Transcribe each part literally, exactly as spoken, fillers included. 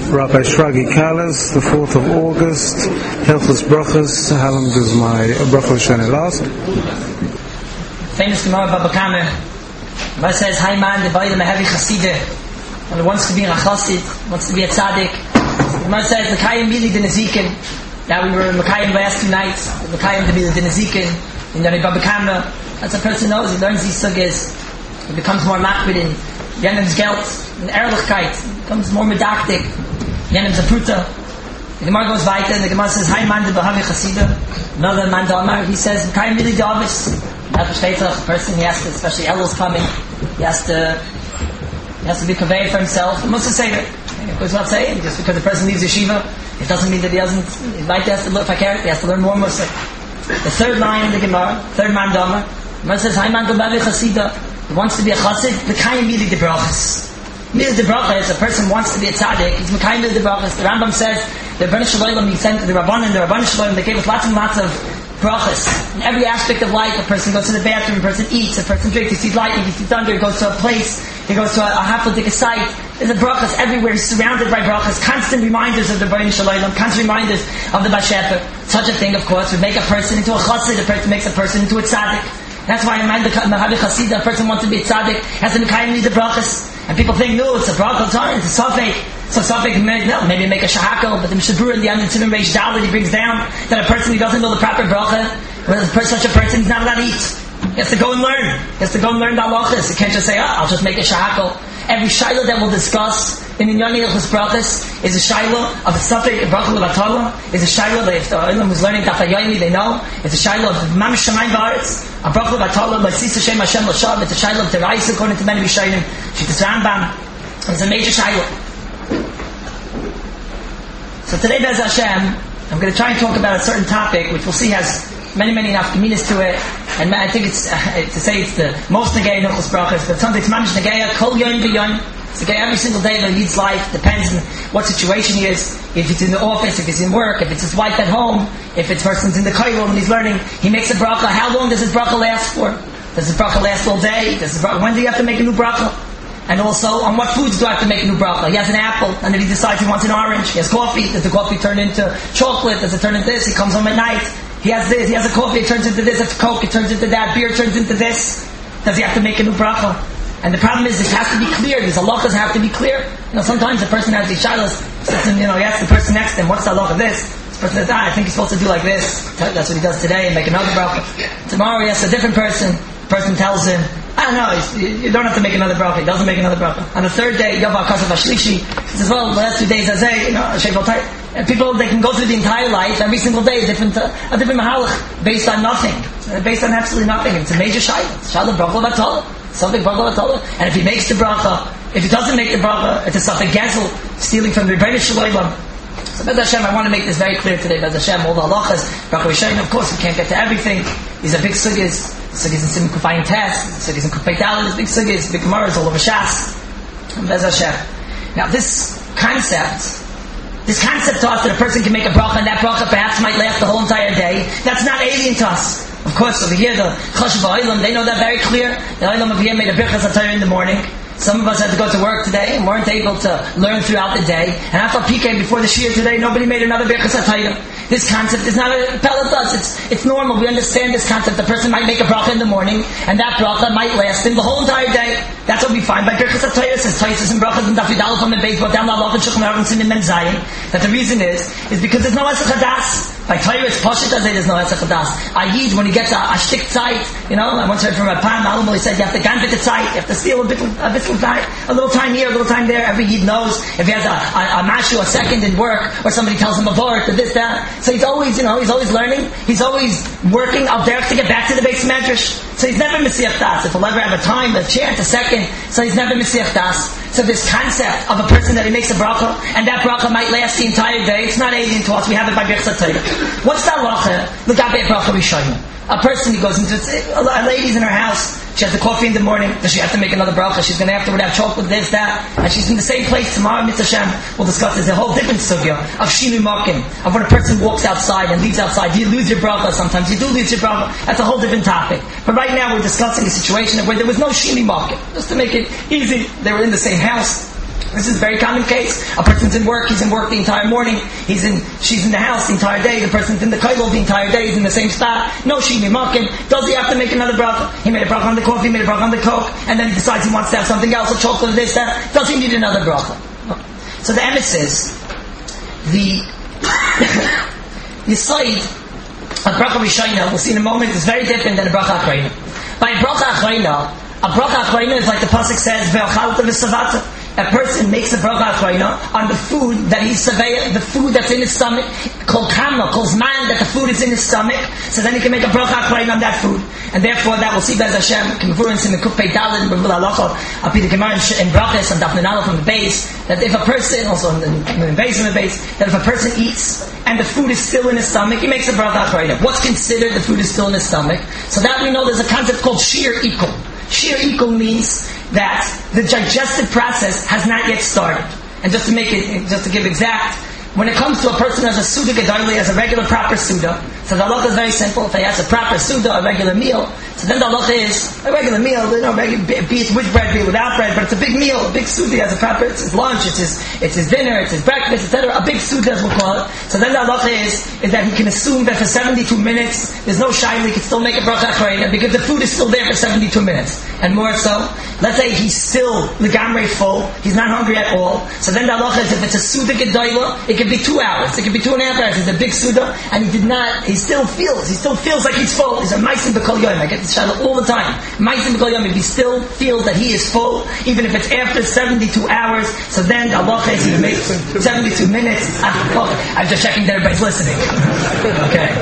Rabbi Shragi Kalas, the fourth of August, Hilchos Brachos. How long does my Bracha Shana last? Famous Gemara Baba Kama, where it says, "Hi man, the Bailam heavy Chassideh, and wants to be a Chassid, wants to be a Tzaddik." The Gemara says, "L'kayim mili d'nezikin." Now we were in L'kayim last two nights. L'kayim to be the d'nezikin. In the Baba Kama, as a person knows, he learns these sugyas, he becomes more makbid in Yenem's gelt, in Ehrlichkeit, becomes more medaktik. Yenem's a pruta. The Gemara goes weiter, and the Gemara says, "Hi man, the Bahavi Chassideh." Another man, Damar, he says, "L'kayim mili d'avis." That versteht a person, he has to, especially Elul's coming, he has to, he has to be conveyed for himself. He must say that. Of course, not saying just because the person leaves yeshiva, it doesn't mean that he doesn't. He might have to look for character. He has to learn more Musar. The third line in the Gemara, third man Damar, the Gemara says, "Hi man, the Bavi Chassideh." He wants to be a chassid. L'kayim mili de brachas. Mili de brachas. A person wants to be a tzaddik. He's l'kayim mili de brachas. The Rambam says the Rebbeinu Shalom he sent the Rabbanan, the Rebbeinu Shalom they gave us lots and lots of brachas. In every aspect of life, a person goes to the bathroom, a person eats, a person drinks, he sees lightning, he sees thunder, he goes to a place, he goes to a, a hafladik site. There's a brachas everywhere, he's surrounded by brachas, constant reminders of the Rebbeinu Shalom, constant reminders of the Bashefer. Such a thing, of course, would make a person into a chassid, a person makes a person into a tzaddik. That's why in mind the Mahavi Chassideh, a person wants to be a tzaddik, has to be kind of the brachas. And people think, no, it's a bracha, it's a safek. So safek, no, maybe make a shahakel, but the Mishabur in the end of Tzimim Reish Dalet, he brings down that a person who doesn't know the proper bracha, well, such a person is not allowed to eat. He has to go and learn. He has to go and learn the halachas. He can't just say, oh, I'll just make a shahakel. Every shiloh that we'll discuss in the Inyani Hilchos Brachos is a shiloh of a safek, a bracha levatala, is a shiloh that if the Olam who's learning Daf HaYomi, they know. It's a shiloh of Mamish Shamayim Ba'aretz, a bracha levatala, L'sis Hashem Hashem L'shav, it's a shiloh of Terais, according to many Rishonim, Shittas Rambam. It's a major shiloh. So today, Bez Hashem, I'm going to try and talk about a certain topic, which we'll see has many, many nafkaminas to it, and I think it's, uh, to say it's the most negay in Hilchos Brachos, but something it's mamish negay, kol yom v'yom. It's negay every single day of his life, depends on what situation he is, if it's in the office, if it's in work, if it's his wife at home, if it's person's in the kollel and he's learning, he makes a bracha. How long does his bracha last for? Does his bracha last all day? Does his bracha, when do you have to make a new bracha? And also, on what foods do I have to make a new bracha? He has an apple, and then he decides he wants an orange. He has coffee. Does the coffee turn into chocolate? Does it turn into this? He comes home at night. He has this. He has a coffee. It turns into this. It's Coke. It turns into that. Beer turns into this. Does he have to make a new bracha? And the problem is, it has to be clear. These halachas have to be clear. You know, sometimes the person has these shilas. You know, he asks the person next to him, "What's the halacha of this?" This person says, "Ah, I think he's supposed to do like this." That's what he does today, and make another bracha. Tomorrow he asks a different person. The person tells him, "I don't know, you don't have to make another bracha." He doesn't make another bracha. On the third day, Yava Kasav Ashlishi, he says, "Well, the last two days, I say, you know, Sheikh Tight." And people, they can go through the entire life, every single day, a different, uh, a different mahalach, based on nothing, based on absolutely nothing. It's a major shayla. It's shayla bracha batala, something bracha batala. And if he makes the bracha, if he doesn't make the bracha, it's a safek gezel, stealing from the Rebbeinu Shalom. So, Bez Hashem, I want to make this very clear today. Bez Hashem, all the halachas, bracha v'shayin, of course, we can't get to everything. These are big sugyas. Sugyas in Simon Kufayin Test, sugyas in Kufay Dalet, big sugyas, big gemaras all over Shas. Bez Hashem. Now, this concept, this concept taught that a person can make a bracha, and that bracha perhaps might last the whole entire day. That's not alien to us. Of course, over here, the Chashuv Ha'olam, they know that very clear. The Ha'olam over here made a birchas HaTorah in the morning. Some of us had to go to work today and weren't able to learn throughout the day. And after P K, before the Shir today, nobody made another birchas HaTorah. This concept is not a pellet us. It's, it's normal. We understand this concept. The person might make a bracha in the morning, and that bracha might last him the whole entire day. That's what we find by birchas HaTorah. Says Taisus and brachas and Daf Yudal from the base, but down the Halacha and Shulchan Aruch and Siman Mem Zayin. That the reason is, is because there's no Esach Hadas. By Torah, it's Pashut as there's no Esach Hadas. Ayid, when he gets a, a shtik tzait, you know, I once heard from a Pan Malamal, he said, you have to ganbit the tzait, you have to steal a bit, a bit of time, a little time here, a little time there. Every Yid knows if he has a, a, a mashu, a second in work, or somebody tells him a vort, or this, that. So he's always, you know, he's always learning, he's always working out there to get back to the base medrash. So he's never Mesiach Das. If he'll ever have a time, a chance, a second, so he's never Mesiach Das. So this concept of a person that he makes a bracha, and that bracha might last the entire day, it's not alien to us. We have it by birchas HaTorah. What's the halacha? Look at the bracha Rishayim. A person who goes into a lady's in her house. She has the coffee in the morning. Does she have to make another bracha? She's going to afterward have chocolate, this, that, and she's in the same place tomorrow. Mitzvah Hashem, we'll discuss this. A whole different sugya of shinu makim, of when a person walks outside and leaves outside. Do you lose your bracha? Sometimes you do lose your bracha. That's a whole different topic. But right now we're discussing a situation where there was no shinu makim. Just to make it easy, they were in the same house. This is a very common case. A person's in work, he's in work the entire morning, he's in, she's in the house the entire day, the person's in the kollel the entire day, he's in the same spot, no shini makin. Does he have to make another bracha? He made a bracha on the coffee, he made a bracha on the coke, and then he decides he wants to have something else, a chocolate, this, that. Does he need another bracha? So the emes is, the, the side of bracha rishayna, we'll see in a moment, is very different than a bracha achrayna. By a bracha achrayna, a bracha achrayna is like the pasuk says, ve'ochalta v'savata. A person makes a bracha achrayna on the food that he's surveying, the food that's in his stomach, called kama, called man, that the food is in his stomach, so then he can make a bracha achrayna on that food. And therefore that will see Bez Hashem, Kemvurins in the Kufpei Daled, B'vul Halacha, Api the Gemara in Brachas, and Dafnin Aleph from the base, that if a person, also in the, in the base of the base, that if a person eats, and the food is still in his stomach, he makes a bracha achrayna. What's considered the food is still in his stomach? So that we know there's a concept called shir ikul. Shir ikul means that the digestive process has not yet started. And just to make it, just to give exact, when it comes to a person as a Suda Gedaili, as a regular proper Suda, so the halacha is very simple. If he has a proper Suda, a regular meal, so then the halacha is a regular meal, you know, regular, be it with bread, be it without bread, but it's a big meal, a big Suda, he has a proper, it's his lunch, it's his, it's his dinner, it's his breakfast, et cetera. A big Suda, as we'll call it. So then the halacha is, is that he can assume that for seventy-two minutes, there's no shayla, he can still make a bracha achrayna, because the food is still there for seventy-two minutes. And more so, let's say he's still legamrei full, he's not hungry at all, so then the halacha is if it's a Suda Gedaila, it can be two hours, it can be two and a half hours, it's a big Suda, and he did not, he still feels, he still feels like he's full. He's a maisim b'kol yom. I get this shayla all the time. Maisim b'kol yom, if he still feels that he is full, even if it's after seventy-two hours, so then the halacha is he makes seventy-two minutes. I'm just checking that everybody's listening. Okay.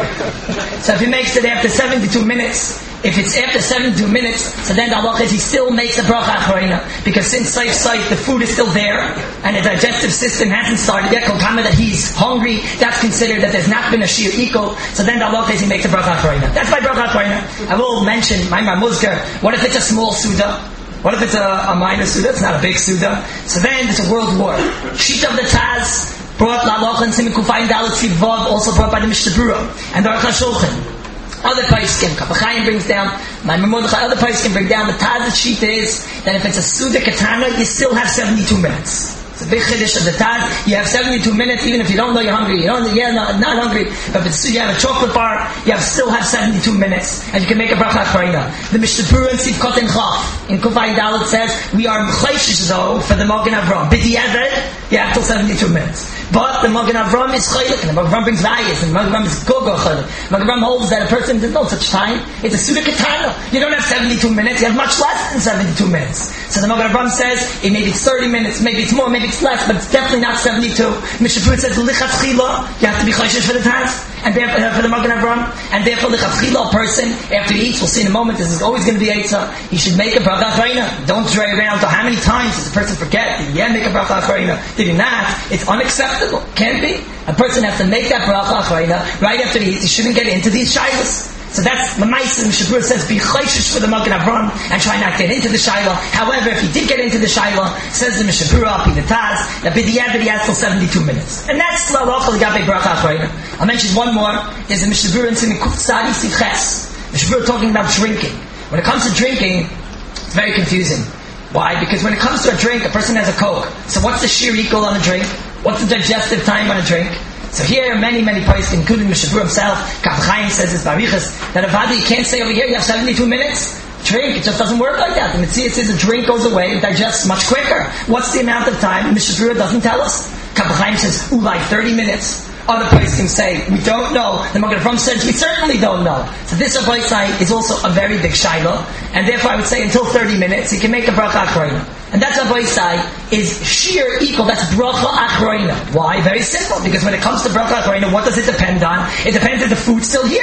So if he makes it after seventy-two minutes, if it's after seventy-two minutes, so then the halacha is he still makes a bracha achrayna, because since saif saif the food is still there and the digestive system hasn't started yet, kol kama that he's hungry, that's considered that there's not been a shir equal, so then the halacha is he makes a bracha achrayna. That's my bracha achrayna. I will mention my mamuzker. What if it's a small suda? What if it's a, a minor suda? It's not a big suda. So then there's a world war. Sheet of the Taz brought la halacha and Siman Kufayin Dalet Tzvi Vav, also brought by the Mishnah Berurah and the Aruch HaShulchan. Other Paiskim, Kapachayim brings down, my Mordechai, other Paiskim bring down, the Taz sheet is that if it's a Suda Katana, you still have seventy-two minutes. It's a big chiddush of the Taz. You have seventy-two minutes, even if you don't know you're hungry. You don't, you're not, not hungry, but if it's, you have a chocolate bar, you have still have seventy-two minutes, and you can make a bracha achrayna. The Mishnah Berurah in Sivkot and Chaf in Kufay Dalet says we are mchayshish though for the Magen Avram. B'diavad, you have till seventy-two minutes. But the Magen Avram is chaylik, and the Magen Avram brings rayas, and the Magen Avram is gogo chaylik. Magen Avram holds that a person does no such time. It's a suda katana. You don't have seventy-two minutes. You have much less than seventy-two minutes. So the Magen Avram says it maybe it's thirty minutes, maybe it's more, maybe it's less, but it's definitely not seventy-two. Mishnah Berurah says lichatchila, you have to be chayshish for the task, and therefore for the Magen Avram, and therefore lichatchila, a person after he eats, we'll see in a moment. This is always going to be eitzah. He should make a bracha achrayna. Don't drag around to how many times does a person forget? Did he make a bracha achrayna? Did he not? It's unacceptable. Can't be. A person has to make that bracha achrayna right after he eats. He shouldn't get into these shaylas. So that's the Maisa. Mishnah Berurah says, be chayshish for the Magen Avram and try not to get into the shayla. However, if he did get into the shayla, says the Mishnah Berurah, Pi the Taz, that b'diavad that he has till seventy-two minutes. And that's l'alocha l'gabei bracha achrayna. I'll mention one more. There's a Mishnah Berurah in Siman Kuf Tzadi Sivches. Mishnah Berurah talking about drinking. When it comes to drinking, it's very confusing. Why? Because when it comes to a drink, a person has a Coke. So what's the shir equal on a drink? What's the digestive time on a drink? So here, many, many places, including Mishnah Berurah himself, Kaf Chaim says this, Barichas, that a vadi, you can't say over here, you have seventy-two minutes. Drink, it just doesn't work like that. The Mitzvah says a drink goes away, it digests much quicker. What's the amount of time? Mishnah Berurah doesn't tell us. Kaf Chaim says, ooh, like thirty minutes. Other places say, we don't know. The Magen Avram says, we certainly don't know. So this Rabbi side is also a very big shayla, and therefore I would say until thirty minutes, he can make a bracha achrayna. And that's Rabbi side is sheer equal, that's bracha achrayna. Why? Very simple, because when it comes to bracha achrayna, what does it depend on? It depends if the food's still here.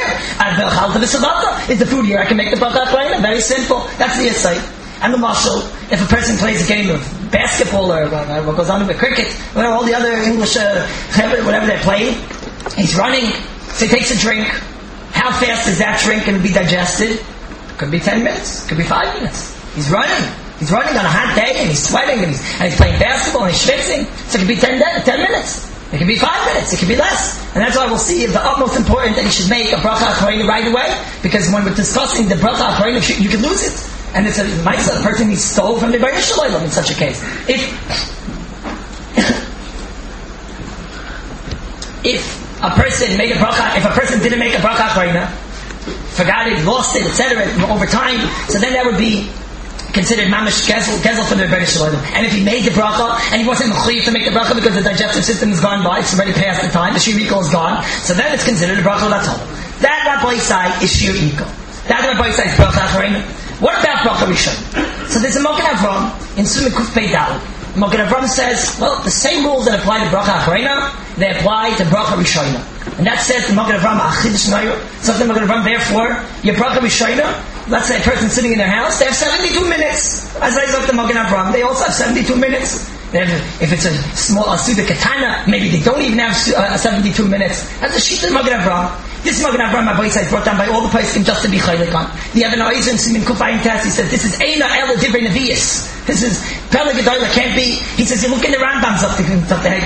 Is the food here? I can make the bracha achrayna. Very simple. That's the insight. And the mashal, if a person plays a game of basketball or uh, what goes on with cricket, whatever, all the other English, uh, whatever they're playing, he's running, so he takes a drink. How fast is that drink going to be digested? Could be ten minutes, could be five minutes. He's running. He's running on a hot day and he's sweating and he's, and he's playing basketball and he's schwitzing. So it could be ten, ten minutes. It could be five minutes. It could be less. And that's why we'll see it's the utmost important that he should make a bracha achrayna right away, because when we're discussing the bracha achrayna, you could lose it. And it's a, a person he stole from the Baruch Shalom in such a case. If if a person made a bracha, if a person didn't make a bracha achrayna, forgot it, lost it, et cetera, over time, so then that would be considered mamish gezel, gezel for the Rebbeinu Shalom. And if he made the bracha, and he wasn't mechuyev to make the bracha because the digestive system is gone by, it's already past the time, the shir yikol is gone, so then it's considered a bracha l'tol. That Rabbi side is shir yikol. That Rabbi side is bracha achrayna. What about bracha rishon? So there's a Mogen Avram in Sumit Kuf Pei Daled. Mogen Avram says, well, the same rules that apply to bracha achrayna, they apply to bracha rishona. And that says to Mogen Avram, Achidush Nayur. Something Mogen Avram, therefore, your bracha rishona, let's say a person sitting in their house, they have seventy-two minutes. As I said to Mogen Avram, they also have seventy-two minutes. If it's a small a Suda Katana, maybe they don't even have uh, seventy-two minutes. That's a sheet of Mogen Avram. This Mogen Avram, my voice, is brought down by all the poskim just to be chaylik on. The Even Oizer in Simin Kufayin Tess, he said, this is Eina Ela Divrei Nevius. This is Pele Gedoyla, can't be. He says, you look in the Rambam, look at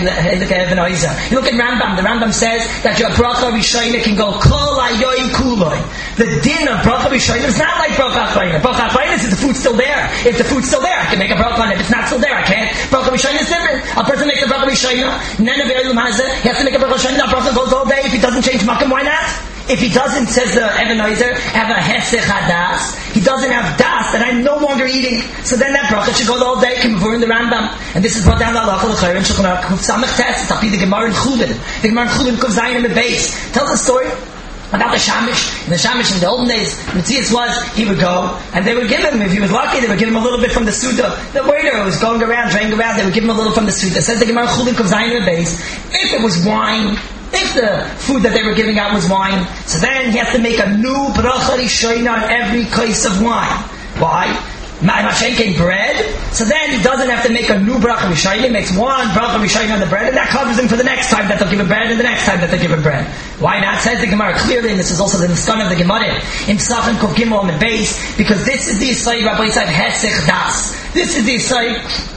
Even Oizer. You look at Rambam, the Rambam says that your bracha rishayna can go kol ayoyim kuloi. The din of bracha rishayna is not like bracha achrayna. Bracha achrayna is if the food's still there. If the food's still there, I can make a bracha on it. If it's not still there, I can't. Bracha rishayna is different. A person makes a bracha rishayna, none of Eilum Hazeh, he has to make a bracha rishayna, that bracha goes all day. If he doesn't change makam, why not? If he doesn't, says the Even Oizer, have a hesech hadas, he doesn't have das, that I'm no longer eating, so then that bracha should go the whole day, Kippur in the Rambam. And this is brought down the halacha l'chayr and Shulchan Aruch Kuf Samech Tes, it's the Gemara in Chulin. The Gemara in Chulin Kuf Zayin in the base. Tells a story about the Shamish. In the Shamish in the olden days, Matthias was, he would go, and they would give him, if he was lucky, they would give him a little bit from the Suda. The waiter was going around, draining around, they would give him a little from the Suda. Says the Gemara in Chulin Kuf Zayin in the base, if it was wine, if the food that they were giving out was wine, so then he has to make a new bracha rishayna on every case of wine. Why? Mashenke bread. So then he doesn't have to make a new bracha rishayna. He makes one bracha rishayna on the bread, and that covers him for the next time that they'll give him bread, and the next time that they give him bread. Why not? Says the Gemara clearly, and this is also the son of the Gemara in Psachim Kuf Gimel on the base, because this is the Yisrael Rabbi Yitzhak Hesech Das. This is the Yisrael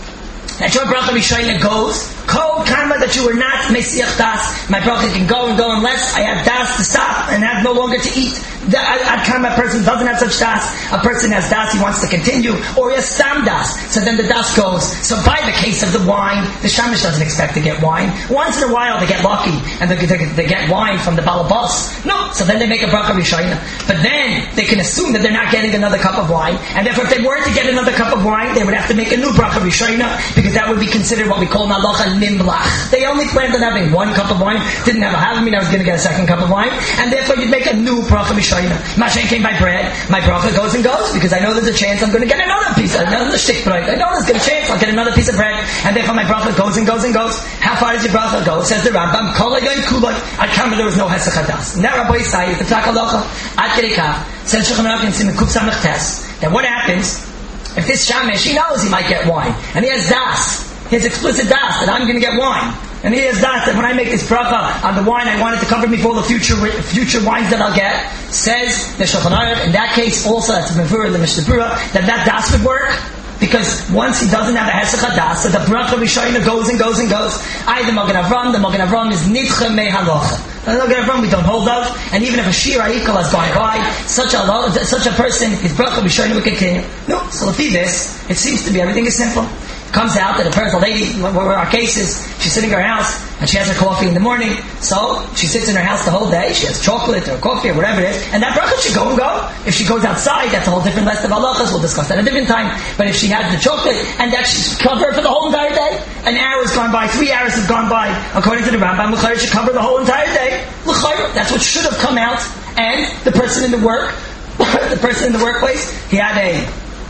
that your bracha rishayna goes. Kol karma that you were not mesiach das. My bracha can go and go unless I have das to stop and have no longer to eat. Ad karma, a person doesn't have such das. A person has das, he wants to continue, or he has stam das. So then the das goes. So by the case of the wine, the shamish doesn't expect to get wine. Once in a while they get lucky and they, they, they get wine from the balabas. No, so then they make a bracha rishayna. But then they can assume that they're not getting another cup of wine, and therefore if they were to get another cup of wine, they would have to make a new bracha rishayna, because that would be considered what we call nalacha nimblach. They only planned on having one cup of wine, didn't have a havamina, I was going to get a second cup of wine, and therefore you'd make a new bracha rishayna. Mashen came by bread, my bracha goes and goes, because I know there's a chance I'm going to get another piece, another shtik bread. I know there's a chance I'll get another piece of bread, and therefore my bracha goes and goes and goes. How far does your bracha go? Says the Rambam, kol ayoyim kuloi. I come there was no hesech hadas. Now Rabbi Yisai, the Tzak Halacha, ad kedei kach, says Shulchan Aruch in Siman Kuf Samech Tes, that what happens if this shamish, he knows he might get wine, and he has das, he has explicit das that I'm going to get wine. And he has that, that when I make this bracha on the wine, I want it to cover me for all the future future wines that I'll get. Says the Shulchan Aruch, in that case also, that's the Mevurah, the Mishnah Berurah, that that das would work. Because once he doesn't have a hesech hadas, so the bracha rishayna goes and goes and goes. I, the Mogen Avram, the Mogen Avram is nidcha me halacha. The Mogen Avram we don't hold of, and even if a shir ha'ikal has gone by, such a such a person, his bracha rishayna will continue. No, so if he this, it seems to be everything is simple. Comes out that a person, a lady, where our case is, she's sitting in her house and she has her coffee in the morning. So she sits in her house the whole day. She has chocolate or coffee or whatever it is, and that bracha should go and go. If she goes outside, that's a whole different list of halachas. We'll discuss that at a different time. But if she has the chocolate and that should cover her for the whole entire day, an hour has gone by, three hours have gone by, according to the Rambam, l'chayr should cover the whole entire day. L'chayr, that's what should have come out. And the person in the work, the person in the workplace, he had a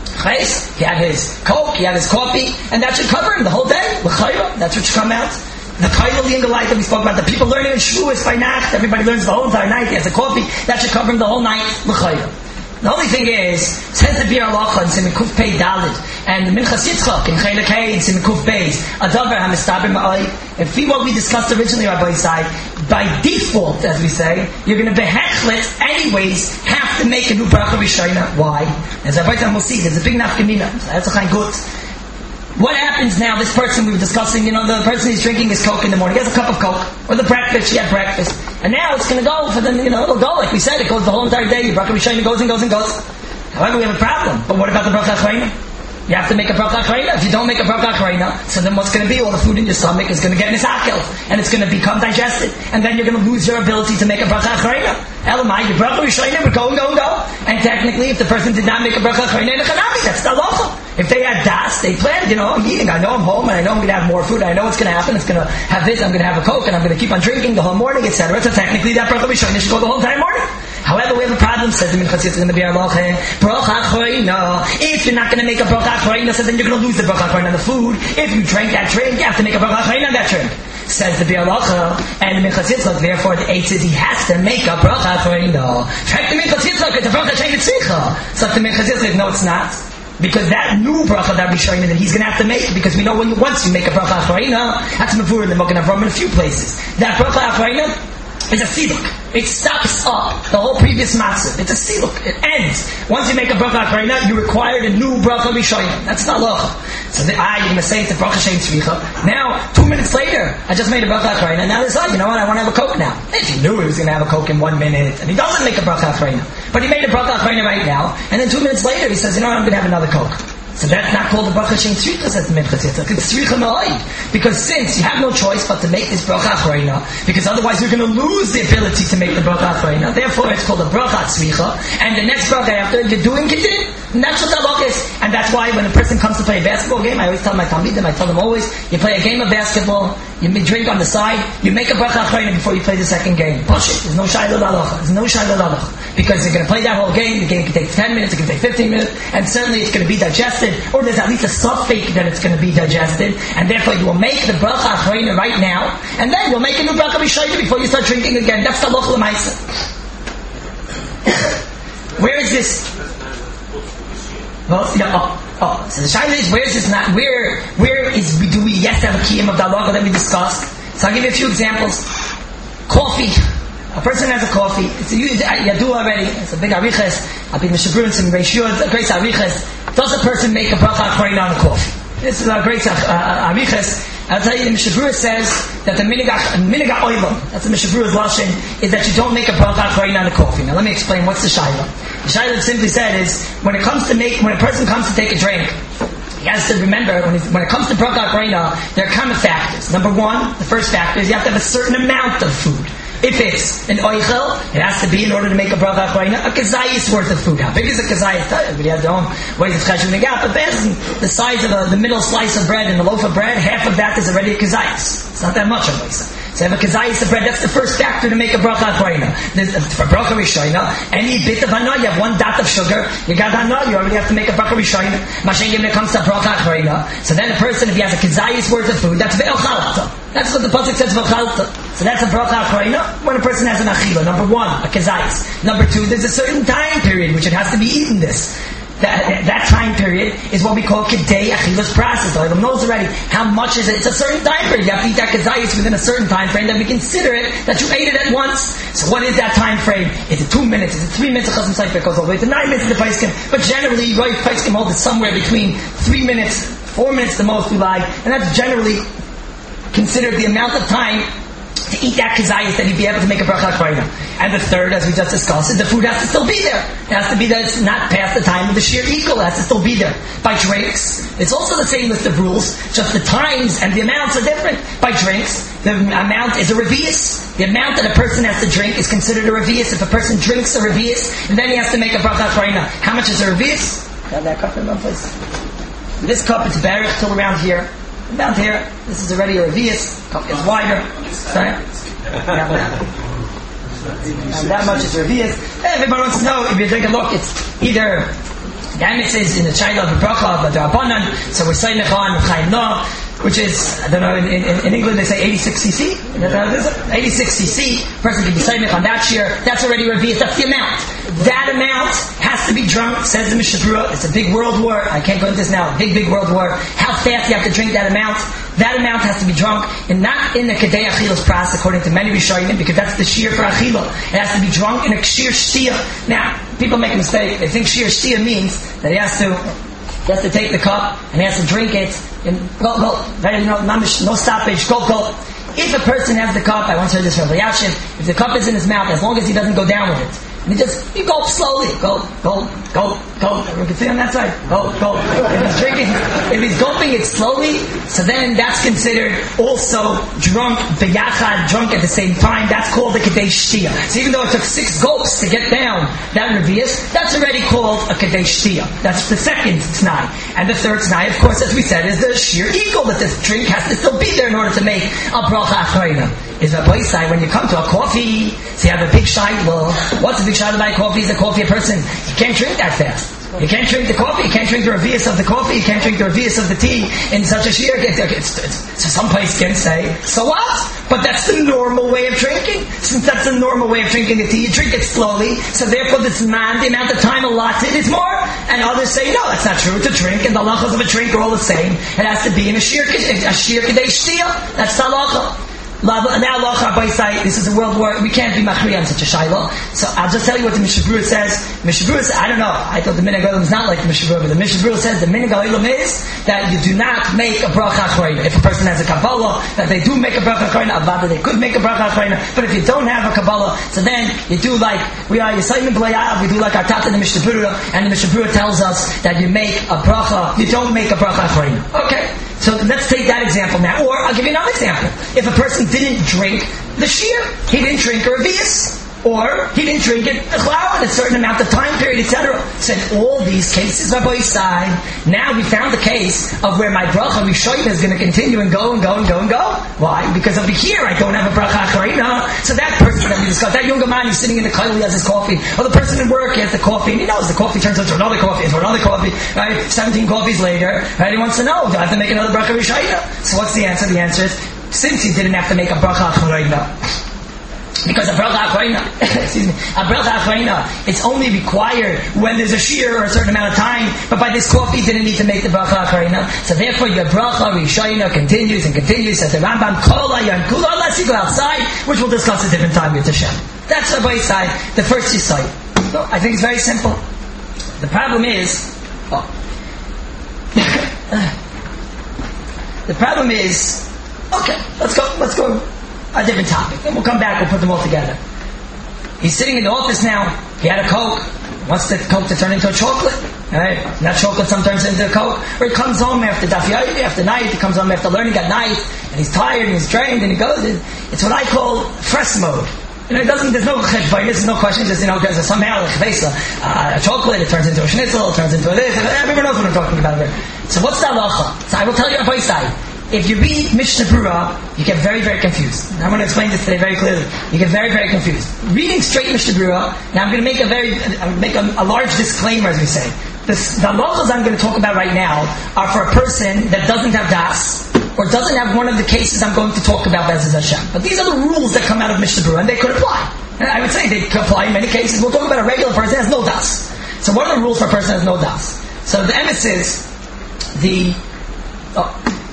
he had his coke, he had his coffee, and that should cover him the whole day. L'chayra, that's what should come out. The kailali and the light that we spoke about, the people learning in Shavuos by night, everybody learns the whole entire night, he has a coffee, that should cover him the whole night. L'chayra. The only thing is, says the Bir Halacha in Siman Kuf Pei Daled, and the Minchas Yitzchak in Chelek Hey in Siman Kuf Beis, Adavar HaMistaber Ma'ai, if we what we discussed originally, Rabbi Yisai, by default, as we say, you're going to be hechlet anyways, have to make a new bracha rishayna. Why? As Rabbi Yisai will see, there's a big nafkamina. That's a kind good. What happens now, this person we were discussing, you know, the person who's drinking his Coke in the morning, he has a cup of Coke, or the breakfast, she had breakfast, and now it's going to go for the, you know, it'll go, like we said, it goes the whole entire day, your bracha rishayna goes and goes and goes. However, we have a problem, but what about the bracha achrayna? You have to make a bracha achrayna. If you don't make a bracha achrayna, so then what's going to be? All the food in your stomach is going to get misakel, and it's going to become digested, and then you're going to lose your ability to make a bracha achrayna. Elamai, the bracha rishayna, we're going, going, go. And technically, if the person did not make a bracha achrayna, that's the halacha. If they had das, they planned, you know, I'm eating, I know I'm home, and I know I'm going to have more food, I know what's going to happen, it's going to have this, I'm going to have a Coke, and I'm going to keep on drinking the whole morning, et cetera. So technically, that bracha rishayna should go the whole entire morning. However, we have a problem, says the Minchas Yitzchak in the Biur Halacha, bracha achrayna. If you're not going to make a bracha achrayna, so then you're going to lose the bracha achrayna on the food. If you drank that drink, you have to make a bracha achrayna on that drink. Says the Biur Halacha, and the Minchas Yitzchak, therefore the eight says he has to make a bracha achrayna. Check the Minchas Yitzchak, it's a bracha shein tzricha. So the Minchas Yitzchak, no it's not. Because that new bracha that we're showing that he's going to have to make, because we know when you, once you make a bracha achrayna, that's mavur in the Magen Avraham in a few places. That bracha achrayna is a siluk. It stops up the whole previous matzah. It's a siluk. It ends. Once you make a bracha achrayna, you require a new bracha rishonim. That's not halacha. So the, ah, you're going to say it's a bracha shein tzricha. Now, two minutes later, I just made a bracha achrayna. Now there's, oh, you know what? I want to have a Coke now. If he knew he was going to have a Coke in one minute, and he doesn't make a bracha achrayna, but he made a bracha achrayna right now, and then two minutes later he says, you know what? I'm going to have another Coke. So that's not called the bracha shein tzricha, says the Minchas Yitzchak. It's tzricha me'oid. Because since you have no choice but to make this bracha achrayna, because otherwise you're going to lose the ability to make the bracha achrayna. Therefore, it's called a bracha tzricha. And the next bracha after you're doing kedin. And that's what the halacha is. And that's why when a person comes to play a basketball game, I always tell my talmidim, I tell them always, you play a game of basketball, you drink on the side, you make a bracha achrayna before you play the second game. Push it. There's no shayla halacha. There's no shayla halacha. Because you're going to play that whole game. The game can take ten minutes, it can take fifteen minutes, and certainly it's going to be digested, or there's at least a suffix that it's going to be digested, and therefore you will make the bracha achrayna right now, and then you'll make a new bracha rishayna before you start drinking again. That's the halacha l'maisa. Where is this? Well, yeah, oh, oh. So the shayla is, where is this not? Where, where is, do we yes have a kiyum of the halacha that we discussed? So I'll give you a few examples. Coffee. A person has a coffee. It's a yadu already. It's a big ariches. A big mishabur, some reshiyot, a great ariches. Does a person make a bracha achrayna on a coffee? This is a great uh, ariches. I'll tell you, the mishabur says that the minig oilam, that's the mishabur's lashon, is that you don't make a bracha achrayna on a coffee. Now let me explain what's the shayla. The shayla simply said is when it comes to make, when a person comes to take a drink, he has to remember when, when it comes to bracha achrayna, there are kind of factors. Number one, the first factor is you have to have a certain amount of food. If it's an oichel, it has to be in order to make a bracha achrayna, a kazayis worth of food. How big is a kazayis? Everybody has their own ways of cheshuvah negat, but the size of a, the middle slice of bread and the loaf of bread, half of that is already a kazayis. It's not that much of a So you have a kazayis of bread, that's the first factor to make a bracha achrayna. For bracha rishayna, any bit of hana, you have one dot of sugar, you got hana, you already have to make a bracha rishayna. Mashen when it comes to bracha achrayna, so then a person, if he has a kazayis worth of food, that's ve'el chalta. That's what the pasuk says ve'el chalta. So that's a bracha achrayna when a person has an achila. Number one, a kazayis. Number two, there's a certain time period which it has to be eaten this. That, that time period is what we call kedei achilas prasis. The Olam knows already how much is it. It's a certain time period. You have to eat that kazayis within a certain time frame that we consider it that you ate it at once. So what is that time frame? Is it two minutes? Is it three minutes? It goes all the way to nine minutes of the paiskim. But generally, right, paiskim hold it somewhere between three minutes, four minutes the most we like, and that's generally considered the amount of time to eat that kazayis that he'd be able to make a bracha achrayna. And the third, as we just discussed, is the food has to still be there. It has to be that it's not past the time of the sheer equal. It has to still be there. By drinks, it's also the same list of rules, just the times and the amounts are different. By drinks, the amount is a revius. The amount that a person has to drink is considered a revius. If a person drinks a revius, and then he has to make a bracha achrayna. How much is a revius? Have that cup in one place. This cup is barich till around here. Down here, this is already a revius. Cup is wider. Sorry. And that much is revius. Everybody wants to know, if you take a look, it's either the emissaries in the China of the bracha, but the Rabbanan, so we're saying Nechon, Chaim Noah, which is, I don't know, in, in, in England they say eighty-six c c. eighty-six c c, person can be saying on that shear, that's already revius, that's the amount. That amount has to be drunk, says the Mishnah Berurah. It's a big world war. I can't go into this now. Big, big world war. How fast you have to drink that amount. That amount has to be drunk, and not in the Kedei Achilas Pras, according to many Rishonim, because that's the shear for Achila. It has to be drunk in a shear shtia. Now, people make a mistake. They think shear shtia means that he has to he has to take the cup and he has to drink it and go, go. You know, no stoppage. Go, go. If a person has the cup, I once heard this from Elyashiv, if the cup is in his mouth, as long as he doesn't go down with it, And he just, you go slowly. Go, go, go, go. Everyone can see on that side. Go, go. If he's drinking, if he's gulping it slowly, so then that's considered also drunk, b'yachad, drunk at the same time. That's called the kadesh shtia. So even though it took six gulps to get down that revius, that's already called a kadesh shtia. That's the second t'nai. And the third t'nai, of course, as we said, is the sheer eagle, that this drink has to still be there in order to make a bracha achrayna. Is a boy side when you come to a coffee, so you have a big shiloh. What's a big shiloh by coffee? Is a coffee a person? You can't drink that fast. You can't drink the coffee. You can't drink the revius of the coffee. You can't drink the revius of the tea in such a sheer. It's, it's, it's, so some place can say, so what? But that's the normal way of drinking. Since that's the normal way of drinking the tea, you drink it slowly. So therefore, this man, the amount of time allotted is more. And others say, no, that's not true. To drink and the halachas of a drink are all the same. It has to be in a sheer, a sheer kadei shtia. That's the halacha. Now, Locha Baisai, this is a world war. We can't be machri on such a shiloh. So I'll just tell you what the Mishnah Berurah says. Mishnah Berurah says, I don't know. I thought the Minhag Olam is not like the Mishnah Berurah, but the Mishnah Berurah says the Minhag Olam is that you do not make a bracha achrayna. If a person has a Kabbalah, that they do make a bracha achrayna, avada they could make a bracha achrayna. But if you don't have a Kabbalah, so then you do like we are Yisayim B'Layav. We do like our Tata in the Mishnah Berurah, and the Mishnah Berurah tells us that you make a bracha. You don't make a bracha achrayna. Okay. So let's take that example now. Or I'll give you another example. If a person didn't drink the shear, he didn't drink a revius, or he didn't drink it a flour in a certain amount of time period, et cetera. So in all these cases, Rabbi Yisai, now we found the case of where my bracha Rishayna is going to continue and go and go and go and go. Why? Because over here I don't have a bracha achrayna. So that person that we discussed, that younger man, he's sitting in the kollel, he has his coffee, or the person in work, he has the coffee, and he knows the coffee turns into another coffee, into another coffee, right? seventeen coffees later, right? He wants to know, do I have to make another bracha Rishayna? So what's the answer? The answer is, since he didn't have to make a bracha achrayna, because a bracha achrayna, excuse me, a bracha achrayna, it's only required when there's a shear or a certain amount of time. But by this coffee, you didn't need to make the bracha achrayna. So therefore, your bracha rishayna continues and continues. Says the Rambam, kol hayankula, unless you go outside, which we'll discuss a different time with Hashem. That's the way side. The first side. So I think it's very simple. The problem is, oh, the problem is, okay, let's go. Let's go. A different topic. Then we'll come back, we'll put them all together. He's sitting in the office now, he had a Coke, wants the Coke to turn into a chocolate. Right? That chocolate sometimes turns into a Coke. Or he comes home after daf yomi, after night, he comes home after learning at night, and he's tired and he's drained, and he goes, it's what I call fresh mode. You know, it doesn't, there's no cheshbon, there's no question, just, you know, there's a, somehow a, uh, a chocolate, it turns into a schnitzel, it turns into a this, everyone knows what I'm talking about here. So what's the halacha? So I will tell you a voice side. If you read Mishnah Berurah, you get very, very confused. I'm going to explain this today very clearly. You get very, very confused. Reading straight Mishnah Berurah, now I'm going to make a very, I'm make a, a large disclaimer, as we say. This, the halachas I'm going to talk about right now are for a person that doesn't have das, or doesn't have one of the cases I'm going to talk about, Be'ezus Hashem. But these are the rules that come out of Mishnah Berurah, and they could apply. And I would say they could apply in many cases. We'll talk about a regular person that has no das. So what are the rules for a person that has no das? So the emes is the... Oh,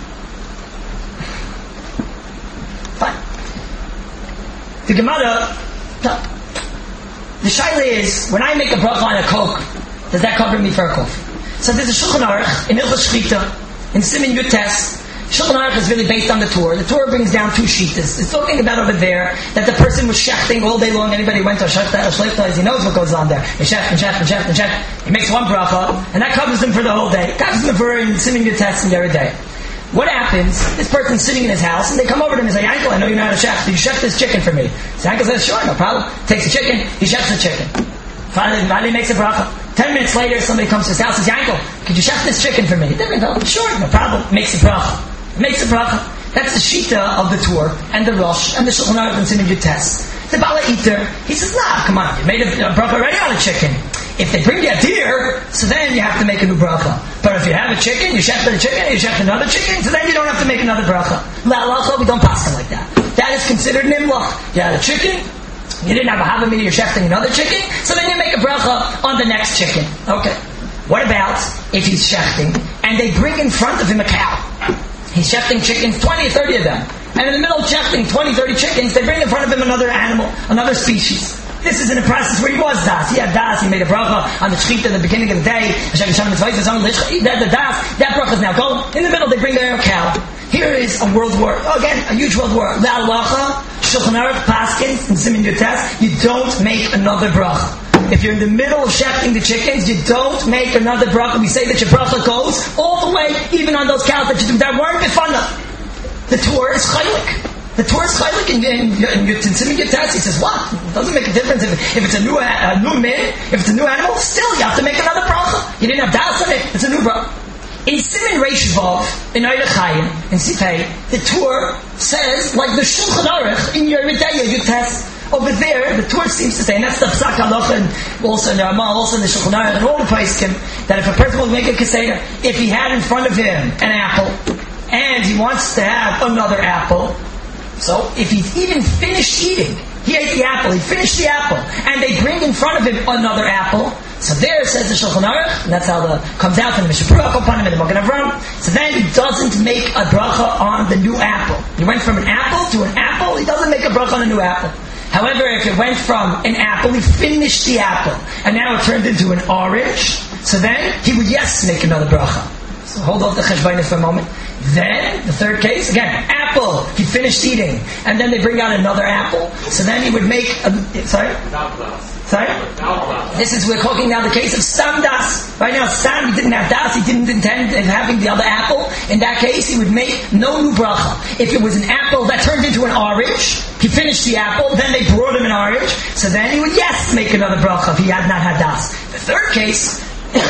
Fine. The Gemara, the shaila is, when I make a bracha on a Coke, does that cover me for a coffee? So there's a Shulchan Aruch in Hilchos Shchita, in Siman Yutes. Shulchan Aruch is really based on the Torah. The Torah brings down two shitas. It's talking about over there that the person was shechting all day long. Anybody who went to a shechta, a shleifta, he knows what goes on there. He shecht and shecht and shecht and shecht. He makes one bracha, and that covers him for the whole day. It covers him for in Siman Yutes and every day. What happens, this person's sitting in his house, and they come over to him and say, Yankel, I know you know how to chef, so you chef this chicken for me. So Yankel says, sure, no problem. Takes the chicken, he chefs the chicken. Finally, finally makes a bracha. Ten minutes later, somebody comes to his house and says, Yankel, could you chef this chicken for me? He goes, sure, no problem. Makes a bracha. Makes a bracha. That's the shita of the Torah, and the Rosh, and the Shulchan Aruch and Siman Yutes. The Bala Eater, he says, nah, come on, you made a, a bracha already on a chicken. If they bring you a deer, so then you have to make a new bracha. But if you have a chicken, you chef the chicken, you chef another chicken, so then you don't have to make another bracha. La lacha, we don't pass it like that. That is considered nimlach. You had a chicken, you didn't have a havamina, you're chefing another chicken, so then you make a bracha on the next chicken. Okay. What about if he's shefting, and they bring in front of him a cow? He's shefting chickens, twenty or thirty of them. And in the middle of shefting twenty, thirty chickens, they bring in front of him another animal, another species. This is in a process where he was das. He had das. He made a bracha on the shechita at the beginning of the day. Hashem Yishem Mitzvah is on the das. That bracha is now gone. In the middle, they bring their cow. Here is a world war. Again, a huge world war. La halacha Shulchan Aruch Paskins and Siman Yotes, you don't make another bracha. If you're in the middle of shechting the chickens, you don't make another bracha. We say that your bracha goes all the way, even on those cows that you do that weren't befana. The Torah is chaylik. The Torah is chaylik in, in, in, in Siman Yotes. He says, what? It doesn't make a difference if, if it's a new a new min, if it's a new animal, still you have to make another bracha. You didn't have das on it, it's a new bracha. In Siman Reish Vav, in Oile Chaim, in Sifei, the Torah says, like the Shulchan Aruch in your Midaya Yotes, over there, the Torah seems to say, and that's the Psak Halacha, and also in the Ramah, also in the Shulchan Aruch, and all the Paiskim, that if a person will make a Keseder, if he had in front of him an apple, and he wants to have another apple, so if he's even finished eating, he ate the apple, he finished the apple, and they bring in front of him another apple, so there says the Shulchan Aruch, and that's how the comes out in the Mishnah Berurah upon him in the Magen Avraham. So then he doesn't make a bracha on the new apple. He went from an apple to an apple, he doesn't make a bracha on a new apple. However, if it went from an apple, he finished the apple, and now it turned into an orange, so then he would, yes, make another bracha. So hold off the cheshbainis for a moment. Then, the third case, again, apple, he finished eating, and then they bring out another apple, so then he would make, a, sorry? Sorry? This is, we're talking now the case of Stam Das. Right now, Stam, he didn't have Das, he didn't intend having the other apple. In that case, he would make no new bracha. If it was an apple that turned into an orange, he finished the apple, then they brought him an orange, so then he would, yes, make another bracha if he had not had Das. The third case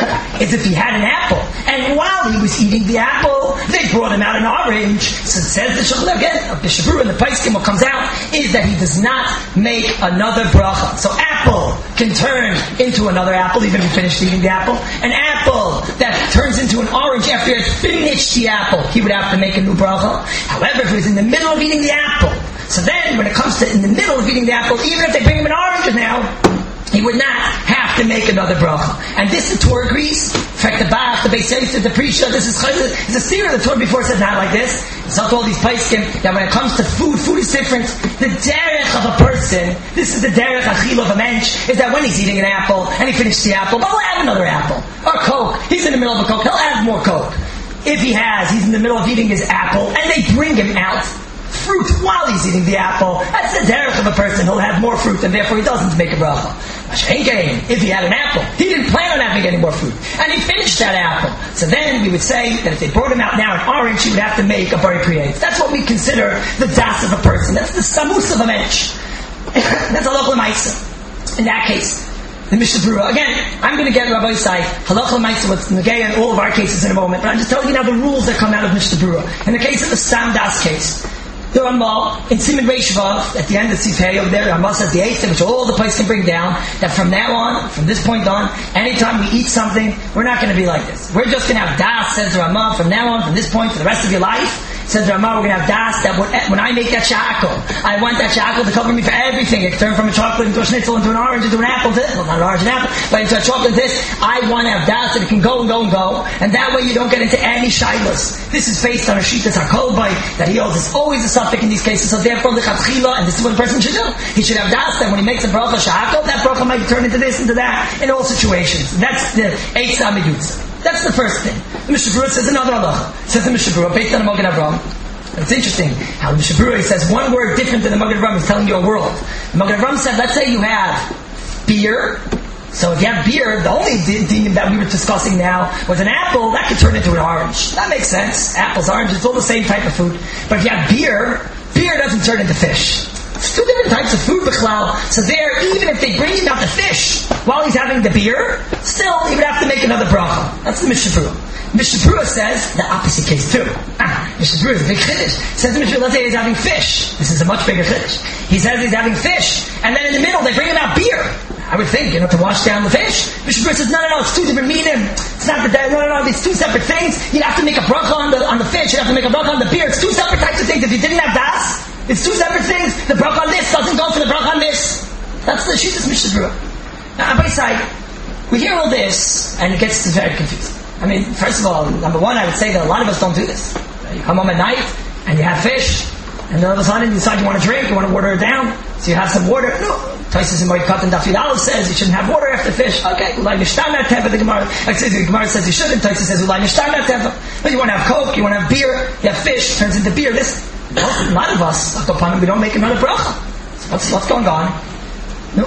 is if he had an apple, and while he was eating the apple, they brought him out an orange. So it says the Shulchan again, of the Shabru and the Paiskim, what comes out is that he does not make another bracha. So apple can turn into another apple, even if he finished eating the apple. An apple that turns into an orange after he finished the apple, he would have to make a new bracha. However, if he was in the middle of eating the apple, so then when it comes to in the middle of eating the apple, even if they bring him an orange now, he would not have to make another bracha. And this the Torah agrees. In fact, the Bach, the Beis Yosef, the Prisha, this is it's a theory of the Torah before it says not like this. It's not all these Paiskim that when it comes to food, food is different. The derech of a person, this is the derech achil of a mensch, is that when he's eating an apple and he finished the apple, but he'll add another apple. Or Coke. He's in the middle of a Coke, he'll add more Coke. If he has, he's in the middle of eating his apple and they bring him out fruit while he's eating the apple, that's the derech of a person. He'll have more fruit and therefore he doesn't make a bracha. If he had an apple, he didn't plan on having any more fruit, and he finished that apple. So then we would say that if they brought him out now an orange, he would have to make a bari priyetz. That's what we consider the das of a person. That's the samus of a mensch. That's a local ma'isa. In that case, the Mishnah Berurah. Again, I'm going to get Rabbi Isai halacha ma'isa what's negay in all of our cases in a moment, but I'm just telling you now the rules that come out of Mishnah Berurah. In the case of the Stam Das case, the Ramah, in Siman Reish Vav, at the end of the Sifei over there, Ramah says the eighth, which all the place can bring down, that from now on, from this point on, anytime we eat something, we're not going to be like this. We're just going to have das, says the Ramah, from now on, from this point, for the rest of your life. Says the Ramah, we're going to have das, that when I make that shakal, I want that shakal to cover me for everything. It can turn from a chocolate into a schnitzel, into an orange, into an apple, to, well, not an orange and apple, but into a chocolate this. I want to have das that it can go and go and go, and that way you don't get into any shilas. This is based on a sheet that's HaKolbai, that he holds is always a suffix in these cases, so therefore the chatchila, and this is what a person should do. He should have das, that when he makes a bracha shakal, that bracha might turn into this, into that, in all situations. That's the Eitzah Medutza. That's the first thing. The Mishnah Berurah says another halacha. Says the Mishnah Berurah, based on the Magen Avraham. It's interesting how the Mishnah Berurah says one word different than the Magen Avraham. He's telling you a world. The Magen Avraham said, let's say you have beer. So if you have beer, the only thing that we were discussing now was an apple, that could turn into an orange. That makes sense. Apples, oranges, it's all the same type of food. But if you have beer, beer doesn't turn into fish. It's two different types of food, b'chlal. So there, even if they bring him out the fish while he's having the beer, still he would have to make another bracha. That's the Mishnah Berurah. Mishnah Berurah says the opposite case too. Ah, Mishnah Berurah is a big chiddush. Says the Mishnah, let's say he's having fish. This is a much bigger chiddush. He says he's having fish, and then in the middle they bring him out beer. I would think, you know, to wash down the fish. Mishnah Berurah says, no, no, no, it's two different meaning. It's not the no, no, no, these two separate things. You'd have to make a bracha on the on the fish. You'd have to make a bracha on the beer. It's two separate types of things. If you didn't have das, it's two separate things. The bracha on this doesn't go for the bracha on this. That's the shittas Mishnah Berurah. Now, by side, we hear all this, and it gets very confusing. I mean, first of all, number one, I would say that a lot of us don't do this. You come home at night, and you have fish, and then all of a sudden you decide you want to drink, you want to water it down, so you have some water. No. Taisus in Moed Katan Daf Yud Aleph says you shouldn't have water after fish. Okay, Ulai Nishtana Teva, the Gemara, excuse me, the Gemara says you shouldn't. Taisus says Ulai Nishtana Teva. But you want to have Coke, you want to have beer, you have fish, turns into beer. This, Most, a lot of us, we don't make another bracha. So what's, what's going on? No.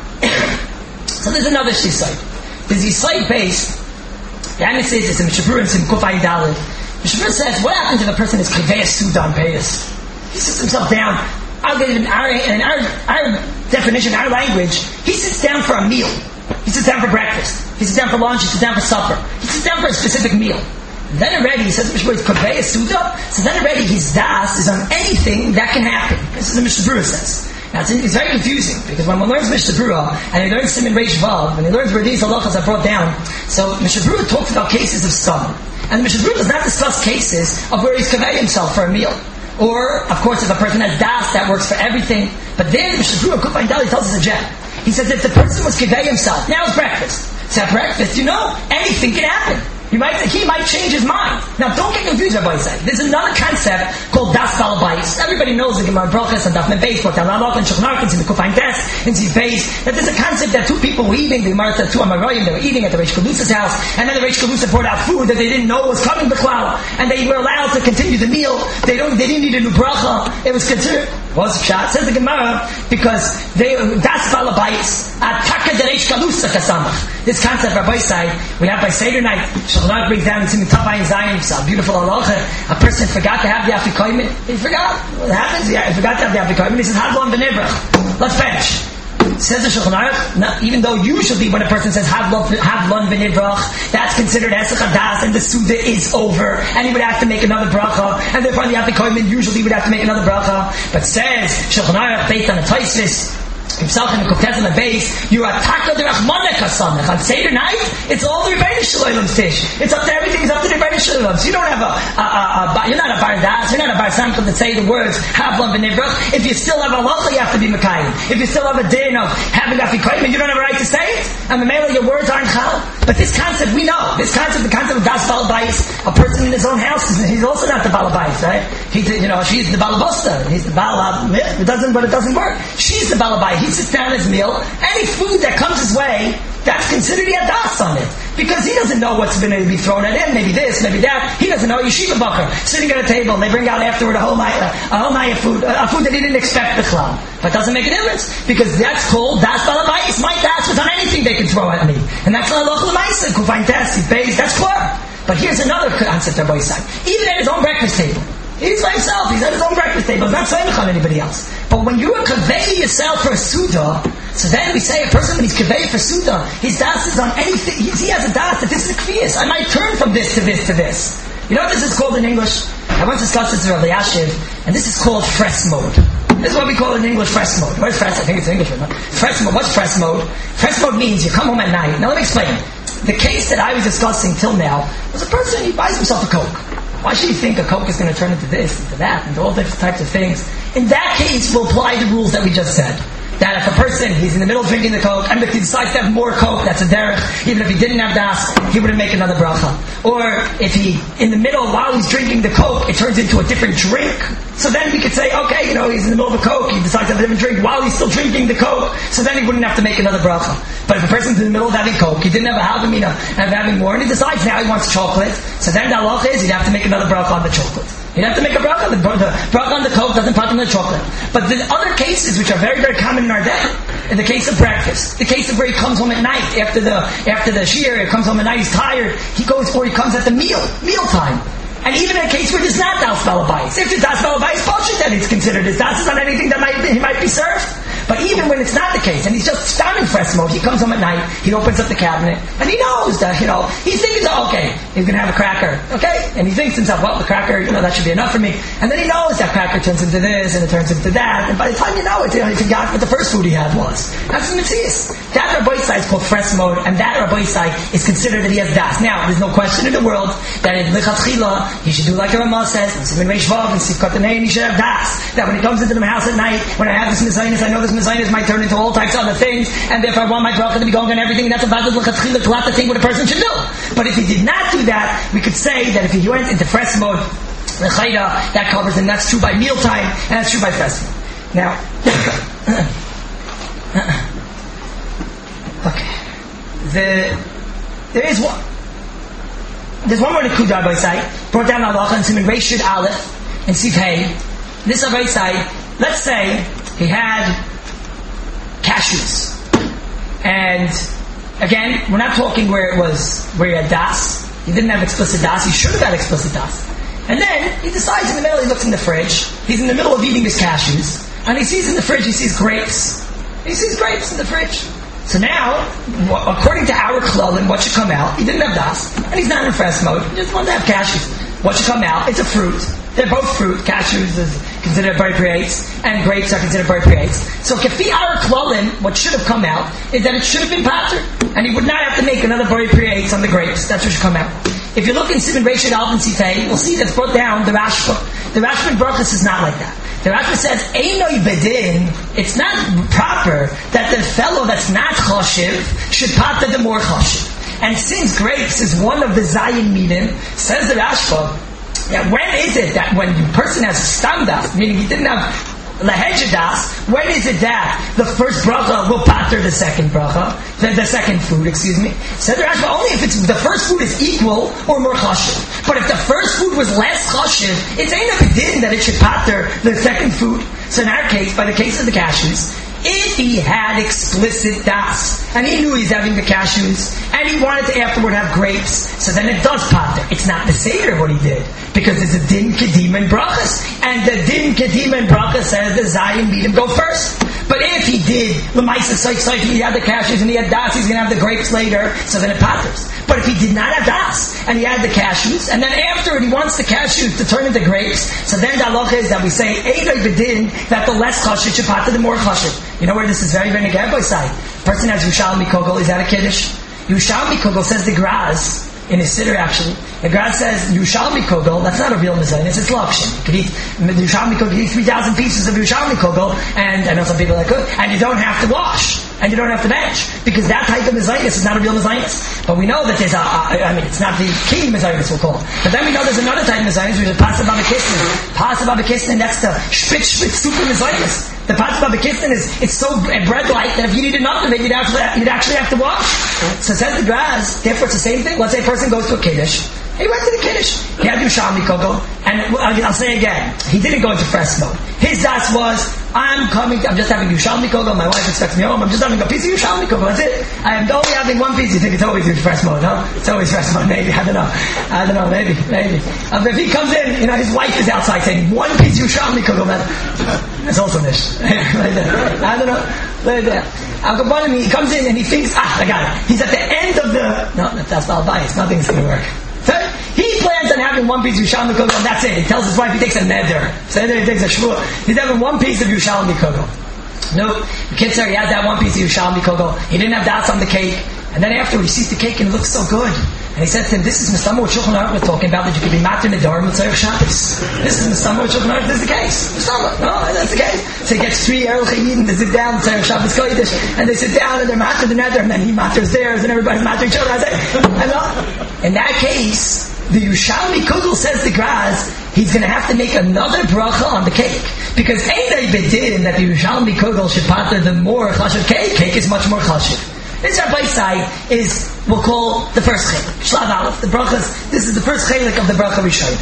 So there's another shisai. There's a site based. The Anna says it's in Mishabur and Sim Kufay Dalid. Mishabur says, what happens if a person is Kaveya Sudan Payas? He sits himself down. I'll give in our, in our, our definition, our language, he sits down for a meal. He sits down for breakfast. He sits down for lunch. He sits down for supper. He sits down for a specific meal. And then already, he says, Mishabur is Kaveya Sudan. So then already his das is on anything that can happen. This is what Mishabur says. Now it's, it's very confusing because when one learns Mishnah Berurah and he learns Siman Reish Vav and he learns where these halachas are brought down, so Mishnah Berurah talks about cases of son, and the Mishnah Berurah does not discuss cases of where he's kaveh himself for a meal, or of course if a person has das that works for everything. But then the Mishnah Berurah Kufay Dali tells us a gem. He says if the person was kaveh himself, now it's breakfast. So at breakfast, you know, anything can happen. You might, he might change his mind. Now, don't get confused, Rabbi Isai. There's another concept called Das Balabais. Everybody knows the Gemara Brachas and Daf Beis, but Alalok and Shechnarkins in the Kufayin Des, in Ziv Beis, that there's a concept that two people were eating, the Gemara said two Amaroyim, they were eating at the Reish Kalusa's house, and then the Reish Kalusa poured out food that they didn't know was coming B'chlal, and they were allowed to continue the meal. They don't, they didn't need a new bracha. It was considered, was shot, says the Gemara, because they, Das Balabais, Ataka the Reish Kalusa Kasamach. This concept, Rabbi Isai, we have by Seder night, Shechnark brings down into Mitavai and Zion, it's a beautiful halacha. A person forgot to have the afikoyim. He forgot. What happens? He forgot to have the afikoyim. He says, Havlon v'nebrach. Let's finish. Says the Shulchan Aruch, even though usually when a person says Havlon v'nebrach, that's considered Esach Hadas and the Suda is over, and he would have to make another bracha, and therefore the afikoyim usually would have to make another bracha. But says Shulchan Aruch, based on a Tosfos, himself in the Kuftes on the base, you are Taka de Rachmanek HaSamech. On Seder night, it's all the Rebbeinu Shalom's fish. It's up to everything, it's up to the Rebbeinu Shalom. So you don't have a, a, a, a, you're not a Bar Das, you're not a Bar Samcha that say the words, Havlon v'nebrach. If you still have a halacha, you have to be Mekayim. If you still have a din of having afikoyim, you don't have a right to say it, and the male, your words aren't chal. But this concept, we know. This concept, the concept of Das Balabais, a person in his own house, he's also not the Balabais, right? He's, you know, she's the Balabosta. He's the Balab. It doesn't, but it doesn't work. She's the Balabai. He sits down his meal. Any food that comes his way, that's considered yadas on it. Because he doesn't know what's going to be thrown at him. Maybe this, maybe that. He doesn't know. Yeshiva Bacher, sitting at a table, and they bring out afterward a whole maya, a whole maya food, a food that he didn't expect the clown. But doesn't make a difference. Because that's called das balabais. My das was on anything they can throw at me. And that's not local maisa. Kufayin test, he pays, that's clear. But here's another concept Rabbi Isai. Even at his own breakfast table. He's by himself. He's at his own breakfast table. He's not saying on anybody else. But when you are conveying yourself for a Suda, so then we say a person when he's conveying for Suda, his das is on anything. He, he has a das that this is a kviyas. I might turn from this to this to this. You know what this is called in English? I once discussed this with Rav Yashiv, and this is called fresh mode. This is what we call it in English fresh mode. What is fresh? I think it's English, right? Fresh mode. What's fresh mode? Fresh mode means you come home at night. Now let me explain. The case that I was discussing till now was a person, he buys himself a Coke. Why should you think a Coke is going to turn into this, into that, into all different types of things? In that case, we'll apply the rules that we just said. That if a person, he's in the middle of drinking the Coke, and if he decides to have more Coke, that's a derech. Even if he didn't have das, he wouldn't make another bracha. Or if he, in the middle, while he's drinking the Coke, it turns into a different drink. So then we could say, okay, you know, he's in the middle of a Coke, he decides to have a different drink while he's still drinking the Coke, so then he wouldn't have to make another bracha. But if a person's in the middle of having Coke, he didn't have a havamina, and having more, and he decides now he wants chocolate, so then the halacha is he'd have to make another bracha on the chocolate. He'd have to make a bracha. The, the bracha on the Coke doesn't put on the chocolate. But the other cases, which are very, very common in our day, in the case of breakfast, the case of where he comes home at night after the after the shear, he comes home at night, he's tired, he goes, or he comes at the meal, meal time. And even in a case where there's not das balabais, if it's das balabais, bullshit, then it's considered as das is on anything that might be, he might be served. But even when it's not the case, and he's just standing fresh mode, he comes home at night, he opens up the cabinet, and he knows that, you know, he's thinking, oh, okay, he's going to have a cracker, okay? And he thinks to himself, well, the cracker, you know, that should be enough for me. And then he knows that cracker turns into this, and it turns into that, and by the time you know it, you know, he forgot what the first food he had was. That's the mitzvahs. That Rabbi Isai is called fresh mode, and that Rabbi Isai is considered that he has das. Now, there's no question in the world that in Lichatchila, he should do like a Ramah says, in Reish Vav, and Sivkat Name, he should have das. That when he comes into my house at night, when I have this mezainis, I know this mezainis might turn into all types of other things, and therefore I want my bracha to be going on everything, and that's about the Lichatchila, the thing what a person should do. But if he did not do that, we could say that if he went into fresh mode, the chayda, that covers, and that's true by mealtime, and that's true by fresh mode. Now, okay, the there is one. There's one more Nekuda by side brought down Allah and Siman Reish Shud Aleph and Sif Hey this Abai side, let's say he had cashews. And again, we're not talking where it was, where he had das. He didn't have explicit das. He should have had explicit das. And then he decides in the middle, he looks in the fridge. He's in the middle of eating his cashews. And he sees in the fridge, he sees grapes. He sees grapes in the fridge. So now, according to our klalim, what should come out? He didn't have das, and he's not in fast mode. He just wanted to have cashews. What should come out? It's a fruit. They're both fruit. Cashews is considered bari priates, and grapes are considered bari priates. So, kefi our klalim, what should have come out is that it should have been pater, and he would not have to make another bari priates on the grapes. That's what should come out. If you look in Simon Reshid Alvin Sitei, you'll see that's brought down the Rashba. The Rashba in Brachas is not like that. The Rashba says, Einoi bedin, it's not proper that the fellow that's not choshev should pater the more choshev. And since grapes is one of the Zayin minim, says the Rashba, that when is it that when the person has standas, meaning he didn't have Lehejadas, when is it that the first bracha will pater the second bracha, the, the second food, excuse me? Said the Rashba, only if it's the first food is equal or more chashiv. But if the first food was less chashiv, it's ain't a bidin that it should pater the second food. So in our case, by the case of the cashews, if he had explicit das, and he knew he's having the cashews, and he wanted to afterward have grapes, so then it does pater. It's not the seder what he did, because it's a din kedima and brachas, and the din kedima and brachas says the zayin made him go first. But if he did l'maisa soik soik, he had the cashews and he had das, he's going to have the grapes later, so then it paters. But if he did not have das, and he had the cashews, and then afterward he wants the cashews to turn into grapes, so then the halacha is that we say eidai bedin that the less chashiv should pater the more chashiv. You know where this is very, very negative side. Person has Yushalmi Kogel, is that a Kiddush? Yushalmi Kogel says the Graz, in his siddur actually. The Graz says Yushalmi Kogel, that's not a real Mezainis, it's Lakshin. You could eat, Yushalmi Kogel, you eat three thousand pieces of Yushalmi Kogel, and I know some people that could, and you don't have to wash, and you don't have to bench, because that type of Mezainis is not a real Mezainis. But we know that there's a, I mean, it's not the key Mezainis we'll call it. But then we know there's another type of Mezainis, which is Pasab Abakistin. Pasab Abakistin, that's the Spitz Spitz super Mezainis. The Pasab Abakistin is, it's so bread-like that if you needed nothing, you'd actually, you'd actually have to wash. So says the Graz, therefore it's the same thing. Let's say a person goes to a Kiddush. He went to the Kiddush. He had Yushalmi Kogel, and I'll say again, he didn't go into fresh mode. His das was, I'm coming, I'm just having Yushalmi Kogel, my wife expects me home, I'm just having a piece of Yushalmi Kogel, that's it. I am only having one piece. You think it's always in fresh mode, huh? It's always fresh mode, maybe, I don't know. I don't know, maybe, maybe. Um, if he comes in, you know, his wife is outside saying, one piece of Yushalmi Kogel, that's also nish. Right there. I don't know. Right there. Al-Kabbalah, he comes in and he thinks, ah, I got it. He's at the end of the, no, that's not bias, nothing's going to work. So he plans on having one piece of Yushalmi Kogel, and that's it. He tells his wife he takes a neder. So he takes a shvur. He's having one piece of Yushalmi Kogel. No, the kid said he has that one piece of Yushalmi Kogel. He didn't have dots on the cake. And then after he sees the cake and it looks so good. And he said to him, this is Mistama what Shulchan Aruch we're talking about, that you can be matter Nidar and Mitzvah Shabbos. This is Mistama what Shulchan Aruch, this is the case. Mistama, no, that's the case. So he gets three Eruch Hayidin to sit down, Mitzvah Shabbos Kodesh, and they sit down and they're matter the nether, and then he matters theirs, and everybody's matter each other. I say, I know. In that case, the Yushalmi Kugel says the Graz, he's going to have to make another bracha on the cake. Because ain't they bedin that the Yushalmi Kugel should pater the more chashiv cake? Cake is much more chashiv. This Rabbi side is, we'll call the first chelik. Shlav Aleph, the brachas, this is the first chelik of the bracha Rishon.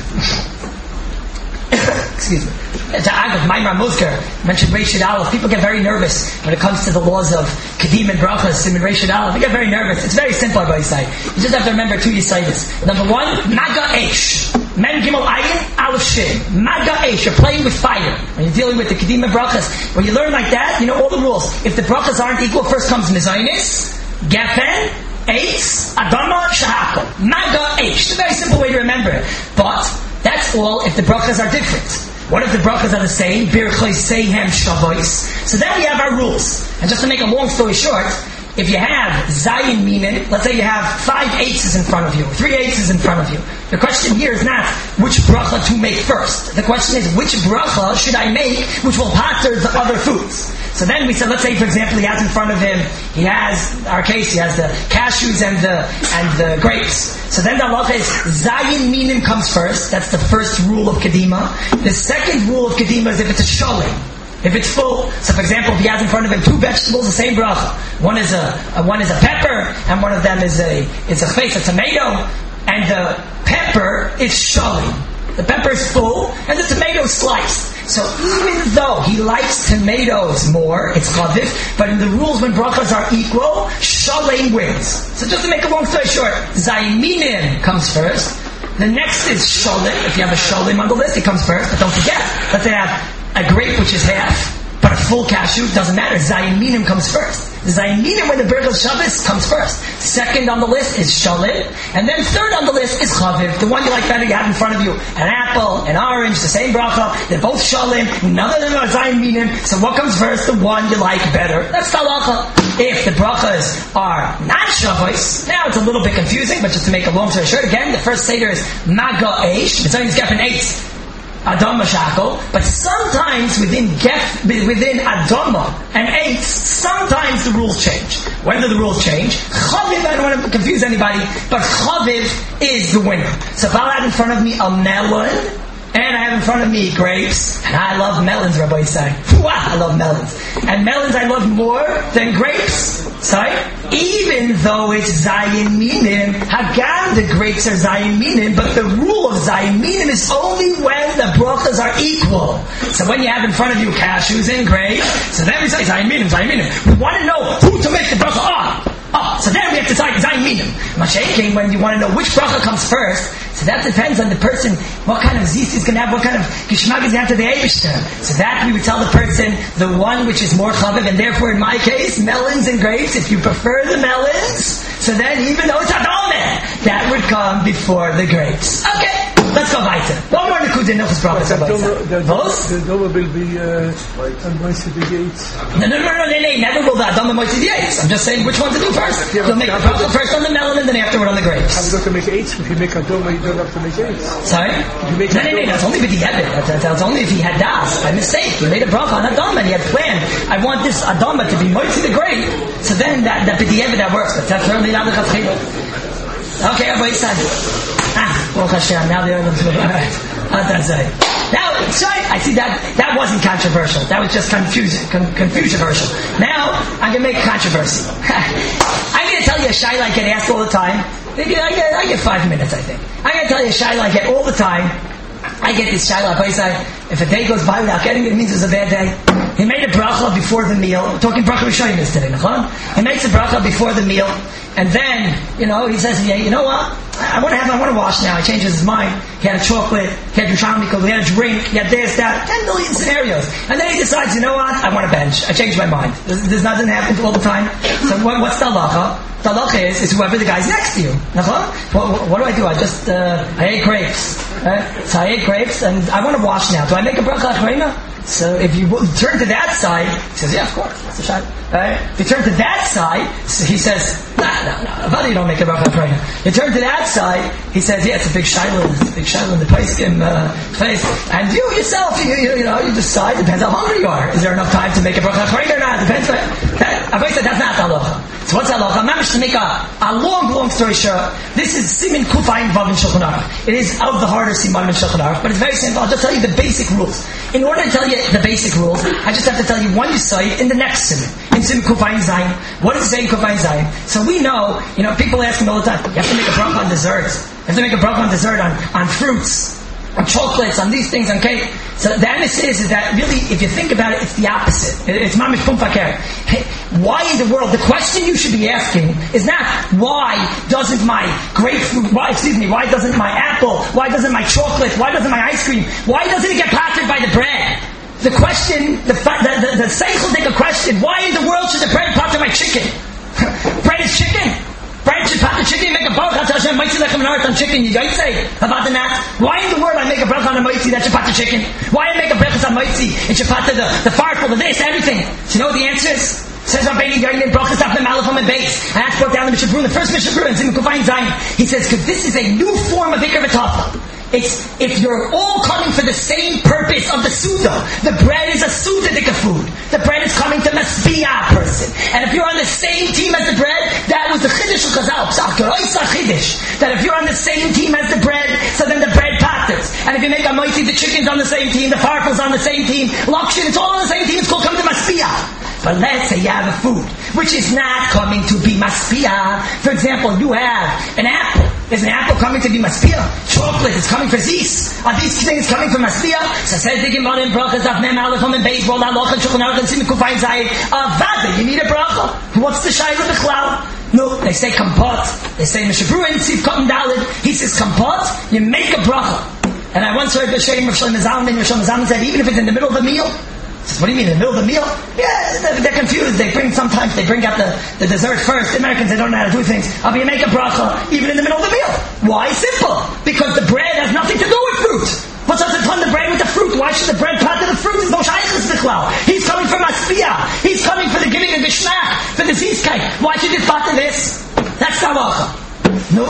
Excuse me. To Agav, Maimar Muzker mentioned Reshid Aleph. People get very nervous when it comes to the laws of Kedim and Brachas, Simon Reshid Aleph. They get very nervous. It's very simple, Rabbi side. You just have to remember two Yisaitis. Number one, Maga Eish. Men Gimel Ayin, Aleph Shin. Maga Eish. You're playing with fire. When you're dealing with the Kedim and Brachas, when you learn like that, you know all the rules. If the Brachas aren't equal, first comes Mizainis, Gefen, Eitz, Adama, Shahako. Maga Eish. It's a very simple way to remember it. But that's all if the brachas are different. What if the brachas are the same? Birchos Seihem Shavois. So then we have our rules. And just to make a long story short, if you have Zayin Minin, let's say you have five eights in front of you, three eights in front of you. The question here is not which bracha to make first. The question is which bracha should I make which will pater the other foods. So then we said, let's say for example he has in front of him, he has, our case, he has the cashews and the and the grapes. So then the halacha is Zayin Minim comes first. That's the first rule of Kedima. The second rule of Kedima is if it's a shalim. If it's full, so for example, if he has in front of him two vegetables, the same bracha. One is a, a one is a pepper, and one of them is a it's a face, a tomato, and the pepper is shalim. The pepper is full, and the tomato is sliced. So even though he likes tomatoes more, it's chavif, but in the rules when brachas are equal, shalem wins. So just to make a long story short, zayminim comes first. The next is shalem. If you have a shalem on the list, it comes first. But don't forget that they have a grape which is half, but a full cashew doesn't matter. Zayminim comes first. Zayminim, when the Birchas Shabbos, comes first. Second on the list is Shalit. And then third on the list is Chaviv. The one you like better, you have in front of you. An apple, an orange, the same bracha. They're both Shalim. None of them are Zayminim. So what comes first? The one you like better. That's Talacha. If the brachas are not Shabbos, now it's a little bit confusing, but just to make a long story short, again, the first Seder is Maga Eish. It's only Geffen Eitz. Adama Shackle, but sometimes within Gef, within Adama and Eitz, sometimes the rules change. When do the rules change? Chaviv, I don't want to confuse anybody, but Chaviv is the winner. So if I have in front of me a melon, and I have in front of me grapes, and I love melons, Rabbi say. Wow, I love melons. And melons I love more than grapes. Sorry? Even though it's Zayin Minim, Hagam, the grapes are Zayin Minim, but the rule of Zayin Minim is only when the brachas are equal. So when you have in front of you cashews and grapes, so then we say Zayin Minim, Zayin Minim. We want to know who to make the bracha on. Oh, so then we have to decide Zayin Minim. Mashiach, when you want to know which bracha comes first, so that depends on the person, what kind of zis he's going to have, what kind of gishmak he's going to have to the Eibishter. So that we would tell the person, the one which is more chaviv, and therefore in my case, melons and grapes, if you prefer the melons, so then even though it's adome, that would come before the grapes. Okay, let's go weiter. One more nekuda in Hilchos Brachos. The adome will be on Moisei Yates. No, no, no, no, no, no, never will the adome Moisei Yates. I'm just saying which one to do first. You'll make the bracha first on the melon and then afterward on the grapes. I'm going to make eight. If you make adome, you don't have to make eight. Sorry? No, no, no, that's only if he had it. That's, that's only if he had das. By mistake, he made a bracha on adama and he had planned, I want this adama to be moitzi the grape. So then that that b'di'evet that works. But that's certainly not the chatchila. Okay, everybody said. Ah, well, Hashem. Now the other one's moving. All right. That's right. Now, sorry, I see that that wasn't controversial. That was just confusion, con- confusion-versial. Now I'm gonna make controversy. I'm gonna tell you a shaila I get asked all the time. I get, I get five minutes, I think. I'm going to tell you a shaila I get all the time. I get this shaila. If a day goes by without getting it, it means it was a bad day. He made a bracha before the meal. We're talking bracha Rishonim today, nachon? He makes a bracha before the meal, and then, you know, he says, yeah, you know what? I want to have, I want to wash now. He changes his mind. He had a chocolate, he had Yerushalmi, he had a drink, he had this, that, ten million scenarios. And then he decides, you know what? I want a bench. I changed my mind. This, this doesn't happen all the time. So what, what's the halacha? The halacha is, is whoever the guy's next to you. What, what, what do I do? I just, uh, I ate grapes. Right? So I ate grapes and I want to wash now. Do I make a bracha achrona? So if you turn to that side, he says, yeah, of course, that's a shot. Right? If you turn to that side, so he says, no, no, no, about you don't make a bracha achrona. You turn to that side, he says, yeah, it's a big shiloh, it's a big shiloh in the Paiskim uh, face. And you yourself, you, you, you know, you decide, depends how hungry you are. Is there enough time to make a bracha achrona or not? Depends. That, I've always said that's not halacha. So what's halacha? I'm managed to make a, a long, long story short. This is Simin Kufayin Vav in Shulchan Aruch. It is of the harder Siman in Shulchan Aruch, but it's very simple. I'll just tell you the basic rules. In order to tell you the basic rules, I just have to tell you one you cite in the next Simin. In Simin Kufayin Zayin. What does it say in Kufayin Zayin? So we know, you know, people ask me all the time, you have to make a bracha on desserts. You have to make a bracha on dessert, on, on fruits, on chocolates, on these things, on cake. So the answer is, is that really, if you think about it, it's the opposite. It's mamish pum faker. Why in the world? The question you should be asking is not why doesn't my grapefruit, why, excuse me, why doesn't my apple, why doesn't my chocolate, why doesn't my ice cream, why doesn't it get patted by the bread? The question, the the the, the seichel take a question: why in the world should the bread patter my chicken? Bread is chicken. Bread should patter chicken. Make a bracha to Hashem Moitzi lechem on chicken. You don't say about the nat. Why in the world I make a bracha on a Moitzi that should patter chicken? Why I make a bracha on Moitzi it should patter the the farfel, the this, everything? So you know what the answer is? Says Rabbeinu Yoyin brachas af the malachim and base, and that's brought down the Mishnah Berurah, the first Mishnah Berurah in Siman Kufayin Zayin. He says because this is a new form of ikar v'tafel. It's if you're all coming for the same purpose of the Suda. The bread is a Suda-dika food. The bread is coming to Masbiya person. And if you're on the same team as the bread, that was the Chiddush of Chazal. That if you're on the same team as the bread, so then the bread patters. And if you make a moitzi, the chicken's on the same team, the farfel's on the same team, Lakshin, it's all on the same team, it's called come to Masbiya. But let's say you have a food which is not coming to be Masbiya. For example, you have an apple. Is an apple coming to be maspia? Chocolate is coming for zis. Are these things coming for maspia? So says the Gemara in brachas of mem aleph on baseball halacha and shulchan aruch and siman kufayin zayid. Avada, you need a bracha. What's the shayla b'chlal? No, they say kampot. They say Mishabru and Tziv Cotton Dalid. He says kampot. You make a bracha. And I once heard the Shem of Shlomo Zalman. Shlomo Zalman said even if it's in the middle of the meal. Says, what do you mean in the middle of the meal? Yeah, they're, they're confused. They bring sometimes they bring out the, the dessert first. The Americans, they don't know how to do things. I'll be make a bracha even in the middle of the meal. Why? Simple. Because the bread has nothing to do with fruit. What's up to ton the bread with the fruit? Why should the bread part of the fruit? There's no shaykhs b'chlal. He's coming for maspia. He's coming for the giving of geschmack, for the zizkai. Why should you part of this? That's the halacha. No.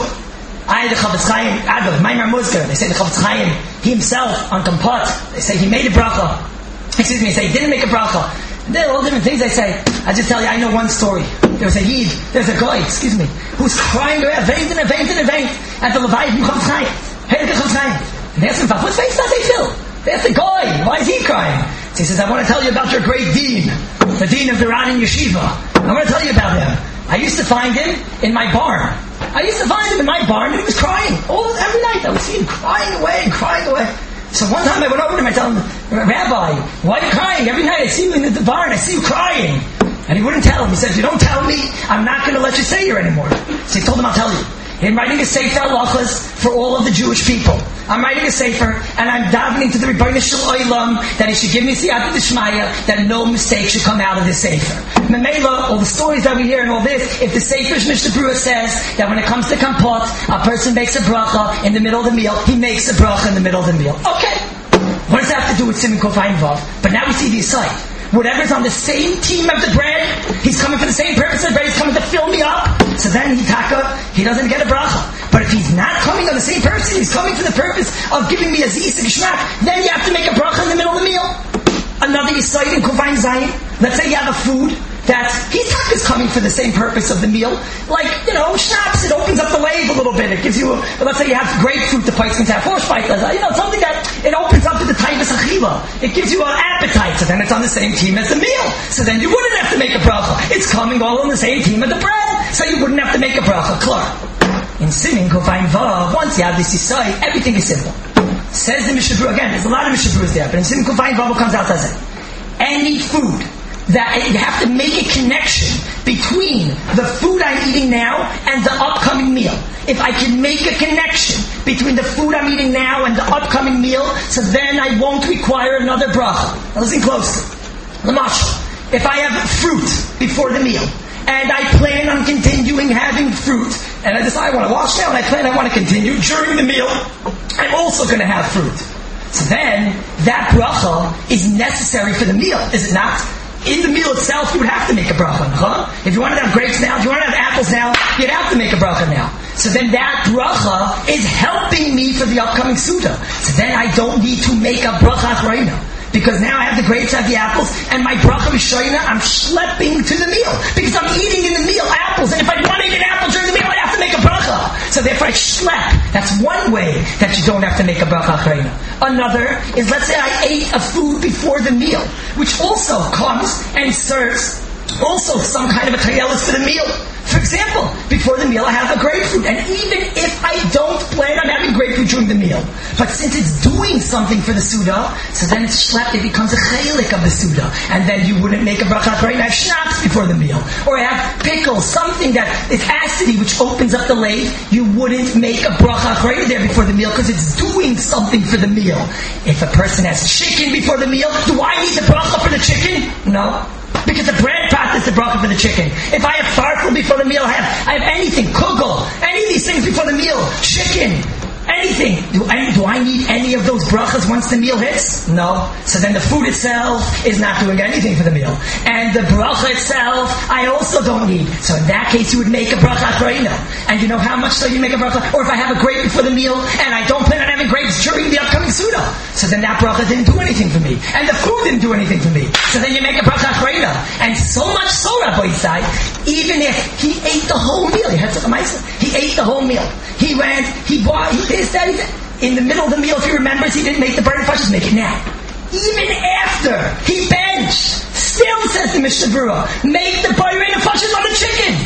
I the Chavetz Chaim, Adov, Maimar Muzgar. They say the Chavetz Chaim, he himself on Kampot. They say he made a bracha. Excuse me, they say he didn't make a bracha. There are all different things they say. I just tell you, I know one story. There was a Yid, there's a guy, excuse me, who's crying away, a vein and a vein and a vein, at the Levite from Chavetz Chaim. Hey, the Chavetz Chaim. And they asked him, what face does he feel? They asked the guy, why is he crying? So he says, I want to tell you about your great dean, the dean of the Radin Yeshiva. I want to tell you about him. I used to find him in my barn. I used to find him in my barn and he was crying. All every night I would see him crying away and crying away. So one time I went over to him and I told him, Rabbi, why are you crying? Every night I see you in the barn, I see you crying. And he wouldn't tell him. He said, if you don't tell me, I'm not going to let you stay here anymore. So he told him, I'll tell you. I'm writing a sefer halachas for all of the Jewish people. I'm writing a sefer, and I'm davening to the Rebbeinu Shel Olam that he should give me siyata d'shmaya, that no mistake should come out of this sefer. Memela, all the stories that we hear and all this, if the sefer's Mishnah Berurah says that when it comes to kampot, a person makes a bracha in the middle of the meal, he makes a bracha in the middle of the meal. Okay. What does that have to do with Siman Kofayin Vav? But now we see the aside. Whatever's on the same team of the bread, he's coming for the same purpose of the bread, he's coming to fill me up. So then he taka, he doesn't get a bracha. But if he's not coming on the same person, he's coming for the purpose of giving me a zis and shmak, then you have to make a bracha in the middle of the meal. Another yisoid in Kuvayin Zayin, let's say you have a food that his taka is coming for the same purpose of the meal. Like, you know, schnapps, it opens up the lave a little bit. It gives you, a, let's say you have grapefruit, the Paiskin have Vorspeichel, you know, something that, it opens up to the type of achila. It gives you an appetite, so then it's on the same team as the meal. So then you wouldn't have to make a bracha. It's coming all on the same team of the bread, so you wouldn't have to make a bracha. Klar. In Siman Kofayin Vav, once you have this yisai, everything is simple. Says the Mishnah Berurah, again, there's a lot of Mishnah Berurahs there, but in Siman Kofayin Vav, what comes out says it. Any food that you have to make a connection between the food I'm eating now and the upcoming meal. If I can make a connection between the food I'm eating now and the upcoming meal, so then I won't require another bracha. Now listen closely. L'mashal, if I have fruit before the meal, and I plan on continuing having fruit, and I decide I want to wash now, and I plan I want to continue during the meal, I'm also going to have fruit. So then, that bracha is necessary for the meal, is it not? In the meal itself, you would have to make a bracha. Huh? If you wanted to have grapes now, if you wanted to have apples now, you'd have to make a bracha now. So then that bracha is helping me for the upcoming Suda. So then I don't need to make a bracha achrayna. Because now I have the grapes, I have the apples, and my bracha rishayna, I'm schlepping to the meal. Because I'm eating in the meal apples, and if I want to eat an apple during the meal, I have to make a bracha. So therefore I schlep. That's one way that you don't have to make a bracha achrayna. Another is, let's say I ate a food before the meal, which also comes and serves also some kind of a tayelis for the meal. For example, before the meal I have a grapefruit, and even if I don't plan on having grapefruit during the meal, but since it's doing something for the Suda, so then it's schlepped, it becomes a chaylik of the Suda, and then you wouldn't make a bracha achrayna. I have schnapps before the meal, or I have pickles, something that it's acidity which opens up the lathe, you wouldn't make a bracha achrayna there before the meal because it's doing something for the meal. If a person has chicken before the meal, do I need the bracha for the chicken? No. Because the bread pot is the bracha for the chicken. If I have farfel before the meal, I have I have anything, kugel, any of these things before the meal, chicken, anything. Do I, do I need any of those brachas once the meal hits? No. So then the food itself is not doing anything for the meal. And the bracha itself, I also don't need. So in that case, you would make a bracha achrayna. And you know how much so you make a bracha? Or if I have a grape before the meal, and I don't plan on having grapes during the upcoming Suda, so then that bracha didn't do anything for me. And the food didn't do anything for me. So then you make a bracha achrayna. And so much so, Rabbi Yisai, even if he ate the whole meal, he had to he ate the whole meal. He went, he bought, he did that, he did. In the middle of the meal, if he remembers, he didn't make the burning flesh, just make it now. Even after he benched, still says the Mishnah Berurah, make the burning flesh on the chicken.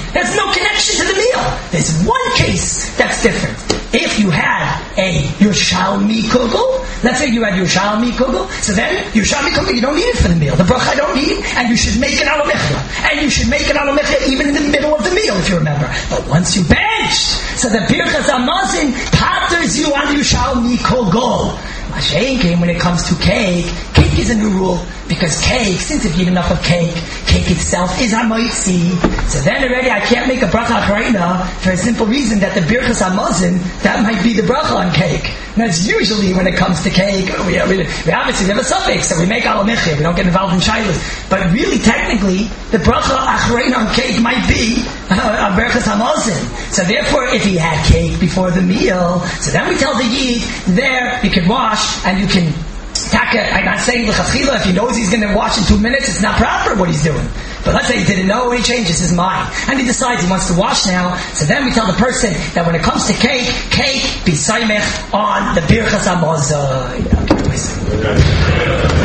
There's no connection to the meal. There's one case that's different. If you had a Yerushalmi kugel, let's say you had Yerushalmi kugel, so then Yerushalmi kugel, you don't need it for the meal. The bracha I don't need, and you should make an alamichya. And you should make an alamichya even in the middle of the meal, if you remember. But once you bench, so the Birchas Hamazon patters you on Yerushalmi kugel. Mashiach came when it comes to cake. Cake is a new rule because cake, since if you eat enough of cake, cake itself is hamoitzi. So then already I can't make a bracha acharina for a simple reason that the Birchas Hamazon, that might be the bracha on cake. And that's usually when it comes to cake. We, we, we obviously have a suffix, so we make alamichya. We don't get involved in shilas. But really, technically, the bracha acharina on cake might be uh, a Birchas Hamazon. So therefore, if he had cake before the meal, so then we tell the yid there you can wash and you can. I'm not saying l'chachila, if he knows he's going to wash in two minutes, it's not proper what he's doing. But let's say he didn't know, he changes his mind. And he decides he wants to wash now. So then we tell the person that when it comes to cake, cake be saimech on the Birchas Hamazon. Okay,